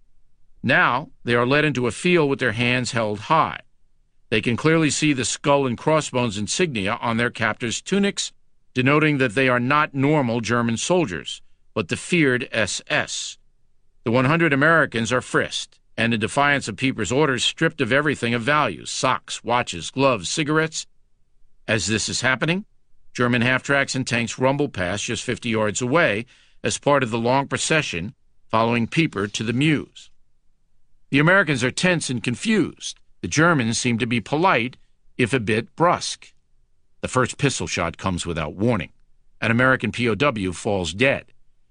Now they are led into a field with their hands held high. They can clearly see the skull and crossbones insignia on their captors' tunics, denoting that they are not normal German soldiers, but the feared S S. The one hundred Americans are frisked, and in defiance of Pieper's orders, stripped of everything of value, socks, watches, gloves, cigarettes. As this is happening, German half-tracks and tanks rumble past just fifty yards away as part of the long procession following Pieper to the Meuse. The Americans are tense and confused. The Germans seem to be polite, if a bit brusque. The first pistol shot comes without warning. An American P O W falls dead.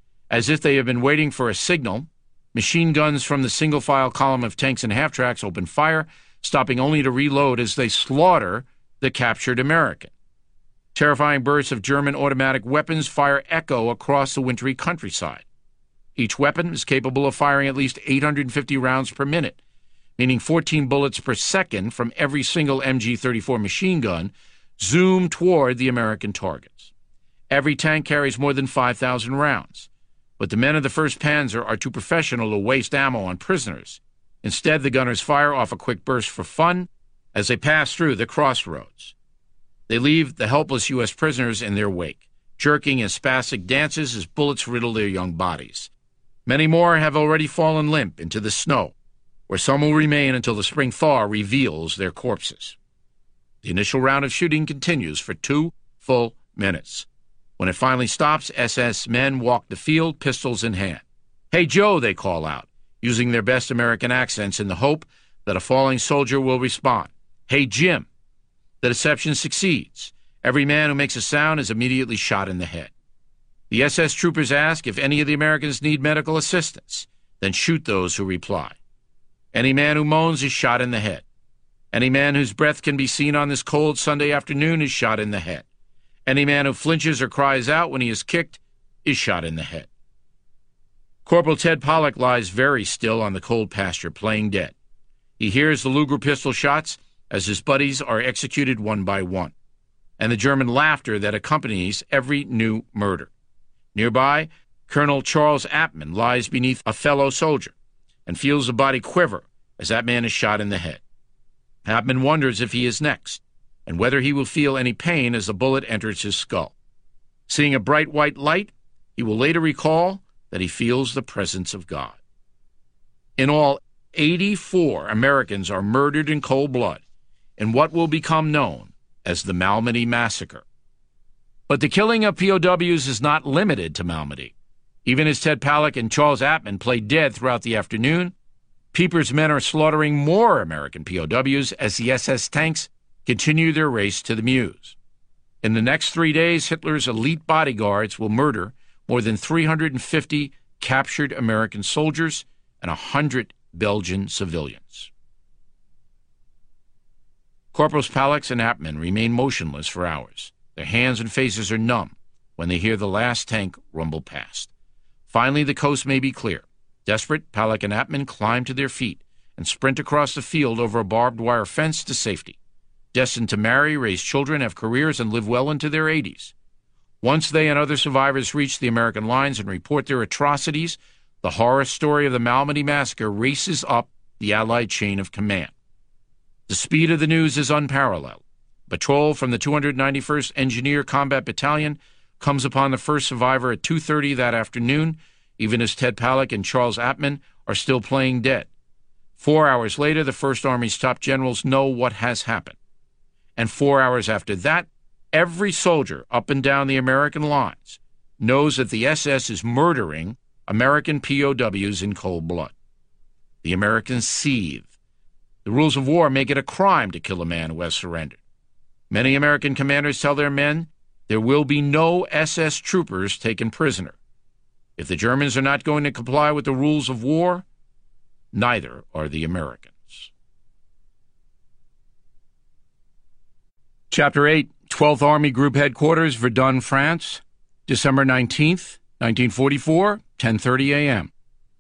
As if they have been waiting for a signal, machine guns from the single-file column of tanks and half-tracks open fire, stopping only to reload as they slaughter the captured American. Terrifying bursts of German automatic weapons fire echo across the wintry countryside. Each weapon is capable of firing at least eight hundred fifty rounds per minute, meaning fourteen bullets per second from every single M G thirty-four machine gun zoom toward the American targets. Every tank carries more than five thousand rounds, but the men of the first Panzer are too professional to waste ammo on prisoners. Instead, the gunners fire off a quick burst for fun as they pass through the crossroads. They leave the helpless U S prisoners in their wake, jerking in spastic dances as bullets riddle their young bodies. Many more have already fallen limp into the snow, where some will remain until the spring thaw reveals their corpses. The initial round of shooting continues for two full minutes. When it finally stops, S S men walk the field, pistols in hand. "Hey, Joe," they call out, using their best American accents in the hope that a falling soldier will respond. "Hey, Jim." The deception succeeds. Every man who makes a sound is immediately shot in the head. The S S troopers ask if any of the Americans need medical assistance, then shoot those who reply. Any man who moans is shot in the head. Any man whose breath can be seen on this cold Sunday afternoon is shot in the head. Any man who flinches or cries out when he is kicked is shot in the head. Corporal Ted Pollock lies very still on the cold pasture, playing dead. He hears the Luger pistol shots as his buddies are executed one by one, and the German laughter that accompanies every new murder. Nearby, Colonel Charles Apman lies beneath a fellow soldier and feels the body quiver as that man is shot in the head. Apman wonders if he is next, and whether he will feel any pain as the bullet enters his skull. Seeing a bright white light, he will later recall that he feels the presence of God. In all, eighty-four Americans are murdered in cold blood in what will become known as the Malmedy Massacre. But the killing of P O Ws is not limited to Malmedy. Even as Ted Pollock and Charles Apman play dead throughout the afternoon, Pieper's men are slaughtering more American P O Ws as the S S tanks continue their race to the Meuse. In the next three days, Hitler's elite bodyguards will murder more than three hundred fifty captured American soldiers and one hundred Belgian civilians. Corporals Pollock and Apman remain motionless for hours. Their hands and faces are numb when they hear the last tank rumble past. Finally, the coast may be clear. Desperate, Pollock and Apman climb to their feet and sprint across the field over a barbed wire fence to safety. Destined to marry, raise children, have careers, and live well into their eighties. Once they and other survivors reach the American lines and report their atrocities, the horror story of the Malmedy Massacre races up the Allied chain of command. The speed of the news is unparalleled. Patrol from the two hundred ninety-first Engineer Combat Battalion comes upon the first survivor at two thirty that afternoon, even as Ted Palak and Charles Appman are still playing dead. Four hours later, the First Army's top generals know what has happened. And four hours after that, every soldier up and down the American lines knows that the S S is murdering American P O Ws in cold blood. The Americans seethe. The rules of war make it a crime to kill a man who has surrendered. Many American commanders tell their men there will be no S S troopers taken prisoner. If the Germans are not going to comply with the rules of war, neither are the Americans. Chapter eight, twelfth Army Group Headquarters, Verdun, France, December nineteenth, nineteen forty-four, ten thirty a.m.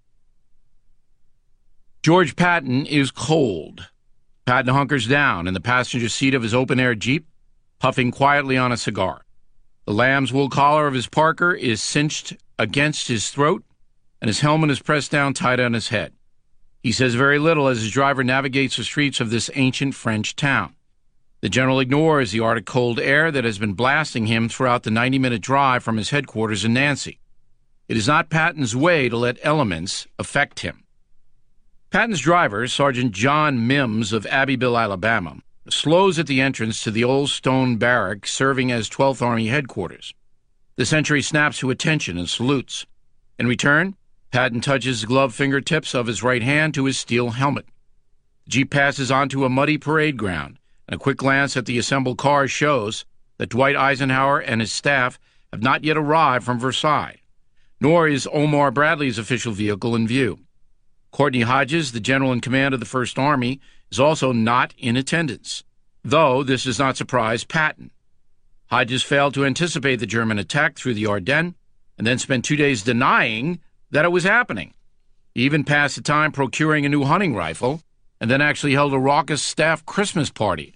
George Patton is cold. Patton hunkers down in the passenger seat of his open-air Jeep, puffing quietly on a cigar. The lamb's wool collar of his parka is cinched against his throat, and his helmet is pressed down tight on his head. He says very little as his driver navigates the streets of this ancient French town. The general ignores the Arctic cold air that has been blasting him throughout the ninety-minute drive from his headquarters in Nancy. It is not Patton's way to let elements affect him. Patton's driver, Sergeant John Mims of Abbeville, Alabama, slows at the entrance to the old stone barrack serving as twelfth Army headquarters. The sentry snaps to attention and salutes. In return, Patton touches the gloved fingertips of his right hand to his steel helmet. The Jeep passes onto a muddy parade ground, and a quick glance at the assembled cars shows that Dwight Eisenhower and his staff have not yet arrived from Versailles, nor is Omar Bradley's official vehicle in view. Courtney Hodges, the general in command of the First Army, is also not in attendance, though this does not surprise Patton. Hodges failed to anticipate the German attack through the Ardennes and then spent two days denying that it was happening. He even passed the time procuring a new hunting rifle and then actually held a raucous staff Christmas party.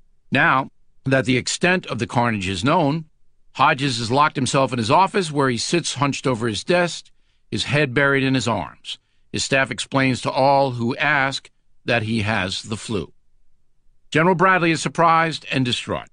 Now that the extent of the carnage is known, Hodges has locked himself in his office where he sits hunched over his desk, his head buried in his arms. His staff explains to all who ask that he has the flu. General Bradley is surprised and distraught.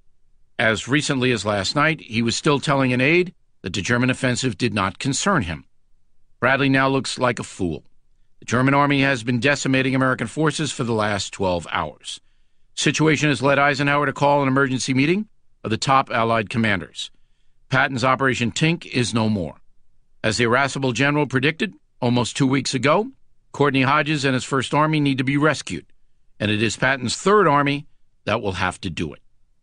As recently as last night, he was still telling an aide that the German offensive did not concern him. Bradley now looks like a fool. The German army has been decimating American forces for the last twelve hours. The situation has led Eisenhower to call an emergency meeting of the top Allied commanders. Patton's Operation Tink is no more. As the irascible general predicted almost two weeks ago, Courtney Hodges and his First Army need to be rescued, and it is Patton's Third Army that will have to do it.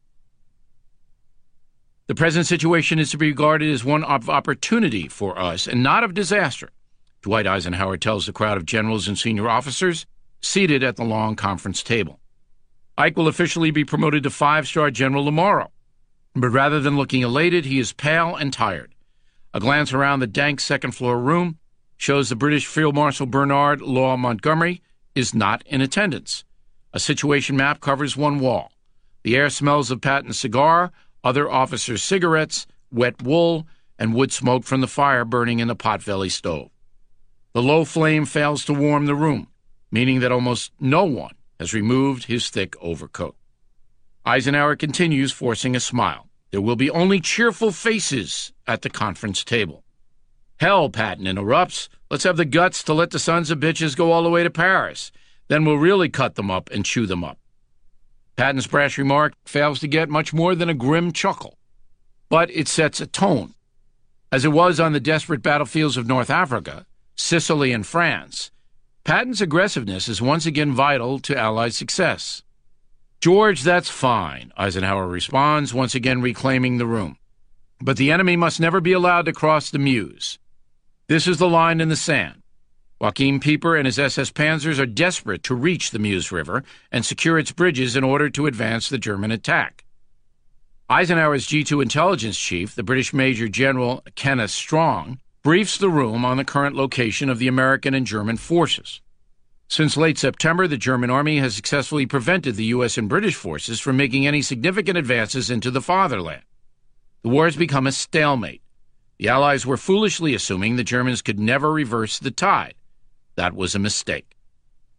The present situation is to be regarded as one of opportunity for us and not of disaster, Dwight Eisenhower tells the crowd of generals and senior officers seated at the long conference table. Ike will officially be promoted to five-star general tomorrow, but rather than looking elated, he is pale and tired. A glance around the dank second-floor room shows the British Field Marshal Bernard Law Montgomery is not in attendance. A situation map covers one wall. The air smells of Patton's cigar, other officers' cigarettes, wet wool, and wood smoke from the fire burning in the potbelly stove. The low flame fails to warm the room, meaning that almost no one has removed his thick overcoat. Eisenhower continues, forcing a smile. There will be only cheerful faces at the conference table. Hell, Patton interrupts. Let's have the guts to let the sons of bitches go all the way to Paris. Then we'll really cut them up and chew them up. Patton's brash remark fails to get much more than a grim chuckle, but it sets a tone. As it was on the desperate battlefields of North Africa, Sicily, and France, Patton's aggressiveness is once again vital to Allied success. George, that's fine, Eisenhower responds, once again reclaiming the room. But the enemy must never be allowed to cross the Meuse. This is the line in the sand. Joachim Pieper and his S S Panzers are desperate to reach the Meuse River and secure its bridges in order to advance the German attack. Eisenhower's G two intelligence chief, the British Major General Kenneth Strong, briefs the room on the current location of the American and German forces. Since late September, the German army has successfully prevented the U S and British forces from making any significant advances into the fatherland. The war has become a stalemate. The Allies were foolishly assuming the Germans could never reverse the tide. That was a mistake.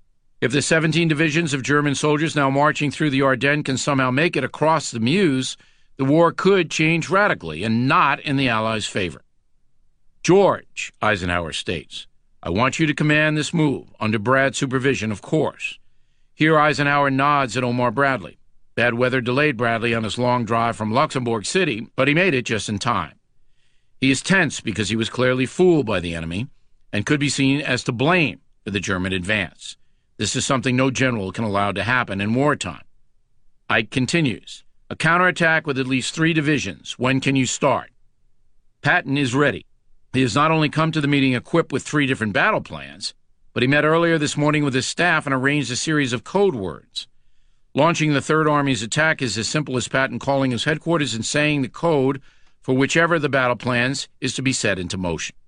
If the seventeen divisions of German soldiers now marching through the Ardennes can somehow make it across the Meuse, the war could change radically and not in the Allies' favor. George, Eisenhower states, I want you to command this move, under Brad's supervision, of course. Here Eisenhower nods at Omar Bradley. Bad weather delayed Bradley on his long drive from Luxembourg City, but he made it just in time. He is tense because he was clearly fooled by the enemy and could be seen as to blame for the German advance. This is something no general can allow to happen in wartime. Ike continues, a counterattack with at least three divisions. When can you start? Patton is ready. He has not only come to the meeting equipped with three different battle plans, but he met earlier this morning with his staff and arranged a series of code words. Launching the Third Army's attack is as simple as Patton calling his headquarters and saying the code for whichever the battle plans is to be set into motion.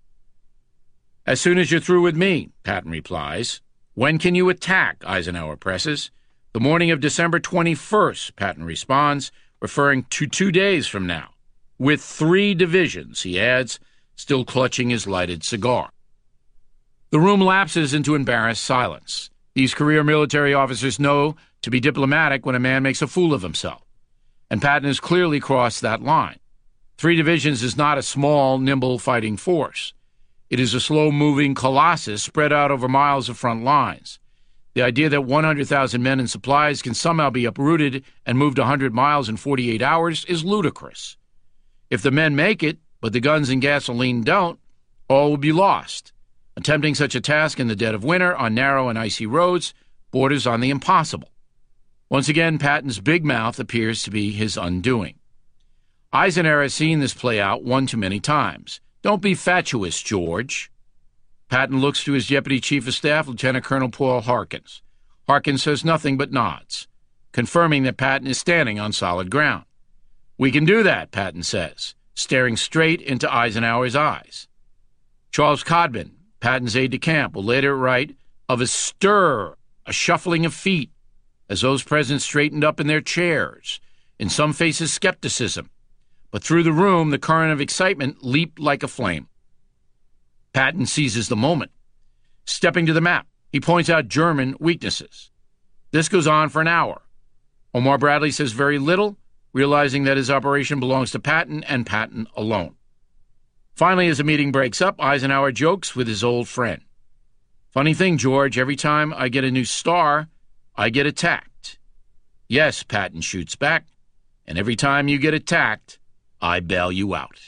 As soon as you're through with me, Patton replies. When can you attack? Eisenhower presses. The morning of December twenty-first, Patton responds, referring to two days from now. With three divisions, he adds, still clutching his lighted cigar. The room lapses into embarrassed silence. These career military officers know to be diplomatic when a man makes a fool of himself, and Patton has clearly crossed that line. Three divisions is not a small, nimble fighting force. It is a slow-moving colossus spread out over miles of front lines. The idea that one hundred thousand men and supplies can somehow be uprooted and moved one hundred miles in forty-eight hours is ludicrous. If the men make it, but the guns and gasoline don't, all will be lost. Attempting such a task in the dead of winter on narrow and icy roads borders on the impossible. Once again, Patton's big mouth appears to be his undoing. Eisenhower has seen this play out one too many times. Don't be fatuous, George. Patton looks to his Deputy Chief of Staff, Lieutenant Colonel Paul Harkins. Harkins says nothing but nods, confirming that Patton is standing on solid ground. We can do that, Patton says, staring straight into Eisenhower's eyes. Charles Codman, Patton's aide-de-camp, will later write of a stir, a shuffling of feet, as those present straightened up in their chairs, in some faces skepticism. But through the room, the current of excitement leaped like a flame. Patton seizes the moment. Stepping to the map, he points out German weaknesses. This goes on for an hour. Omar Bradley says very little, realizing that his operation belongs to Patton and Patton alone. Finally, as the meeting breaks up, Eisenhower jokes with his old friend. Funny thing, George, every time I get a new star, I get attacked. Yes, Patton shoots back, and every time you get attacked, I bail you out.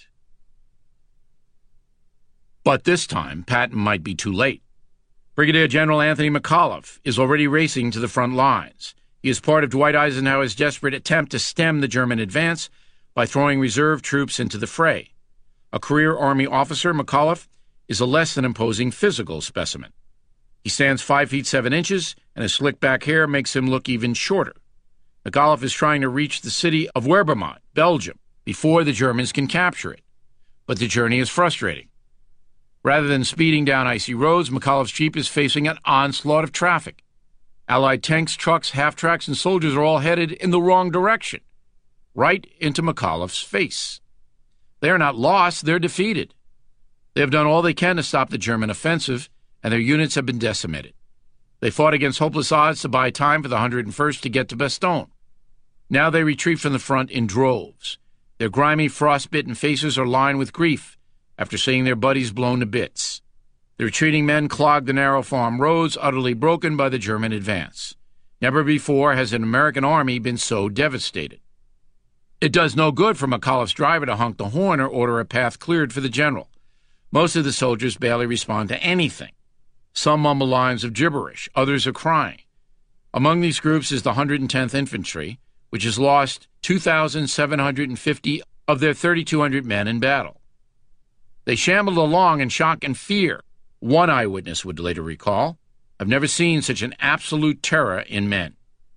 But this time, Patton might be too late. Brigadier General Anthony McAuliffe is already racing to the front lines. He is part of Dwight Eisenhower's desperate attempt to stem the German advance by throwing reserve troops into the fray. A career Army officer, McAuliffe is a less than imposing physical specimen. He stands five feet seven inches, and his slick back hair makes him look even shorter. McAuliffe is trying to reach the city of Werbermont, Belgium, before the Germans can capture it. But the journey is frustrating. Rather than speeding down icy roads, McAuliffe's jeep is facing an onslaught of traffic. Allied tanks, trucks, half-tracks, and soldiers are all headed in the wrong direction, right into McAuliffe's face. They are not lost, they're defeated. They have done all they can to stop the German offensive, and their units have been decimated. They fought against hopeless odds to buy time for the one hundred first to get to Bastogne. Now they retreat from the front in droves. Their grimy, frost-bitten faces are lined with grief after seeing their buddies blown to bits. The retreating men clog the narrow farm roads, utterly broken by the German advance. Never before has an American army been so devastated. It does no good for McAuliffe's driver to honk the horn or order a path cleared for the general. Most of the soldiers barely respond to anything. Some mumble lines of gibberish, others are crying. Among these groups is the one hundred tenth Infantry, which has lost two thousand seven hundred fifty of their three thousand two hundred men in battle. They shambled along in shock and fear. One eyewitness would later recall, I've never seen such an absolute terror in men.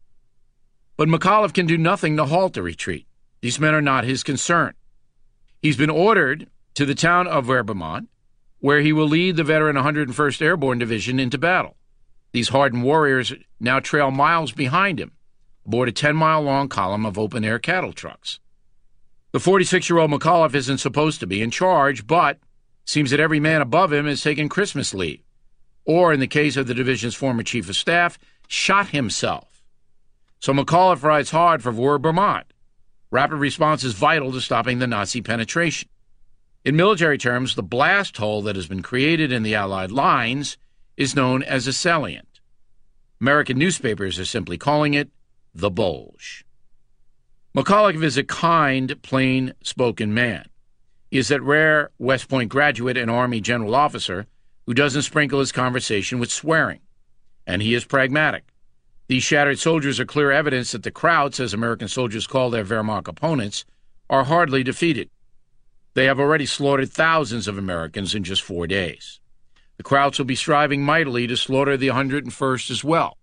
But McAuliffe can do nothing to halt the retreat. These men are not his concern. He's been ordered to the town of Werbermont, where he will lead the veteran one hundred first Airborne Division into battle. These hardened warriors now trail miles behind him, aboard a ten-mile-long column of open-air cattle trucks. The forty-six-year-old McAuliffe isn't supposed to be in charge, but seems that every man above him has taken Christmas leave, or in the case of the division's former chief of staff, shot himself. So McAuliffe rides hard for Wehr-Bermont. Rapid response is vital to stopping the Nazi penetration. In military terms, the blast hole that has been created in the Allied lines is known as a salient. American newspapers are simply calling it the Bulge. McAuliffe is a kind, plain-spoken man. He is that rare West Point graduate and Army general officer who doesn't sprinkle his conversation with swearing. And he is pragmatic. These shattered soldiers are clear evidence that the Krauts, as American soldiers call their Wehrmacht opponents, are hardly defeated. They have already slaughtered thousands of Americans in just four days. The Krauts will be striving mightily to slaughter the one hundred first as well.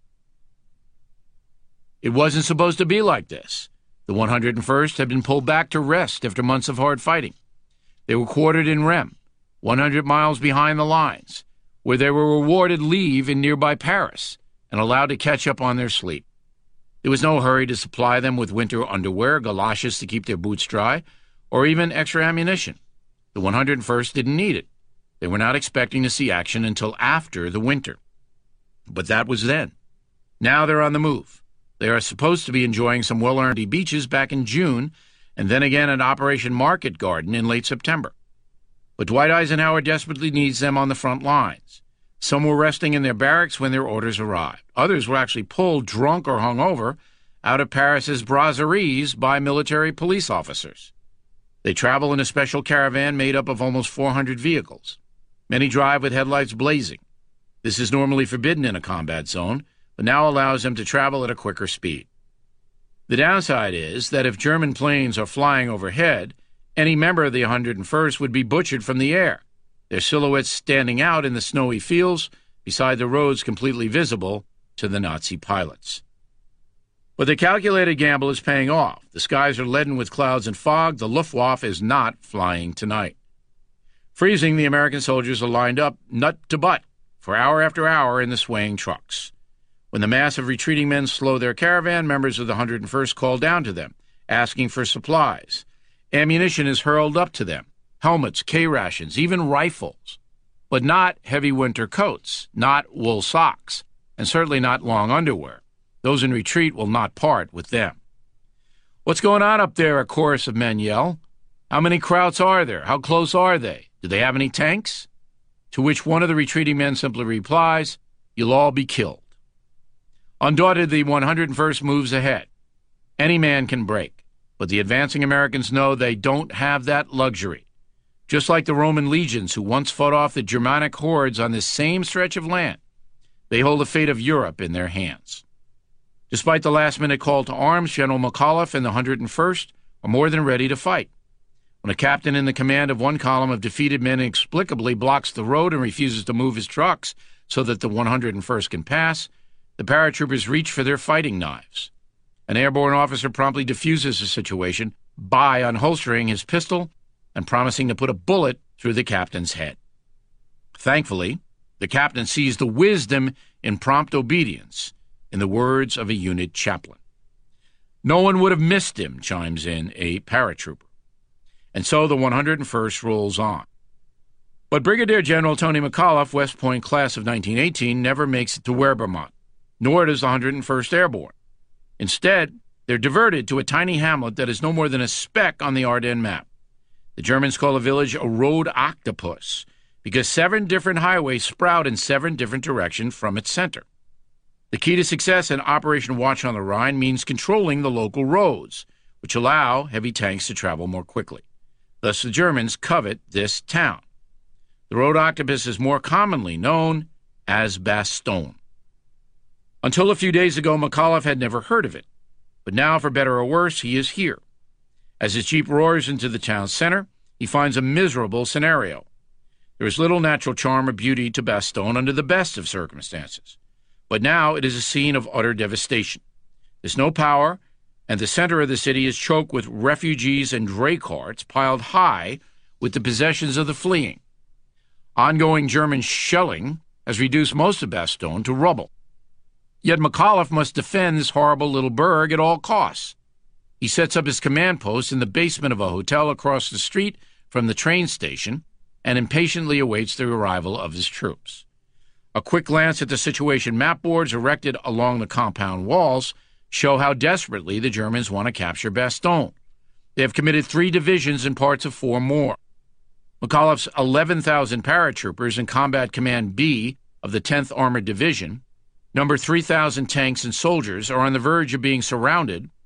It wasn't supposed to be like this. The one hundred first had been pulled back to rest after months of hard fighting. They were quartered in Rheims, one hundred miles behind the lines, where they were awarded leave in nearby Paris and allowed to catch up on their sleep. There was no hurry to supply them with winter underwear, galoshes to keep their boots dry, or even extra ammunition. The one hundred first didn't need it. They were not expecting to see action until after the winter. But that was then. Now they're on the move. They are supposed to be enjoying some well-earned beaches back in June, and then again at Operation Market Garden in late September. But Dwight Eisenhower desperately needs them on the front lines. Some were resting in their barracks when their orders arrived. Others were actually pulled, drunk or hungover, out of Paris's brasseries by military police officers. They travel in a special caravan made up of almost four hundred vehicles. Many drive with headlights blazing. This is normally forbidden in a combat zone, but now allows them to travel at a quicker speed. The downside is that if German planes are flying overhead, any member of the one hundred first would be butchered from the air, their silhouettes standing out in the snowy fields beside the roads completely visible to the Nazi pilots. But the calculated gamble is paying off. The skies are leaden with clouds and fog. The Luftwaffe is not flying tonight. Freezing, the American soldiers are lined up, nut to butt, for hour after hour in the swaying trucks. When the mass of retreating men slow their caravan, members of the one hundred first call down to them, asking for supplies. Ammunition is hurled up to them, helmets, K-rations, even rifles, but not heavy winter coats, not wool socks, and certainly not long underwear. Those in retreat will not part with them. "What's going on up there?" a chorus of men yell. "How many Krauts are there? How close are they? Do they have any tanks?" To which one of the retreating men simply replies, "You'll all be killed." Undaunted, the one hundred first moves ahead. Any man can break, but the advancing Americans know they don't have that luxury. Just like the Roman legions who once fought off the Germanic hordes on this same stretch of land, they hold the fate of Europe in their hands. Despite the last-minute call to arms, General McAuliffe and the one hundred first are more than ready to fight. When a captain in the command of one column of defeated men inexplicably blocks the road and refuses to move his trucks so that the one hundred first can pass, the paratroopers reach for their fighting knives. An airborne officer promptly diffuses the situation by unholstering his pistol and promising to put a bullet through the captain's head. Thankfully, the captain sees the wisdom in prompt obedience, in the words of a unit chaplain. "No one would have missed him," chimes in a paratrooper. And so the one hundred first rolls on. But Brigadier General Tony McAuliffe, West Point class of nineteen eighteen, never makes it to Wehr-Bermont, nor does the one hundred first Airborne. Instead, they're diverted to a tiny hamlet that is no more than a speck on the Ardennes map. The Germans call the village a road octopus because seven different highways sprout in seven different directions from its center. The key to success in Operation Watch on the Rhine means controlling the local roads, which allow heavy tanks to travel more quickly. Thus, the Germans covet this town. The road octopus is more commonly known as Bastogne. Until a few days ago, McAuliffe had never heard of it, but now, for better or worse, he is here. As his jeep roars into the town center, he finds a miserable scenario. There is little natural charm or beauty to Bastogne under the best of circumstances. But now it is a scene of utter devastation. There's no power, and the center of the city is choked with refugees and dray carts piled high with the possessions of the fleeing. Ongoing German shelling has reduced most of Bastogne to rubble. Yet McAuliffe must defend this horrible little burg at all costs. He sets up his command post in the basement of a hotel across the street from the train station and impatiently awaits the arrival of his troops. A quick glance at the situation map boards erected along the compound walls show how desperately the Germans want to capture Bastogne. They have committed three divisions and parts of four more. McAuliffe's eleven thousand paratroopers in Combat Command B of the tenth Armored Division, number three thousand tanks and soldiers, are on the verge of being surrounded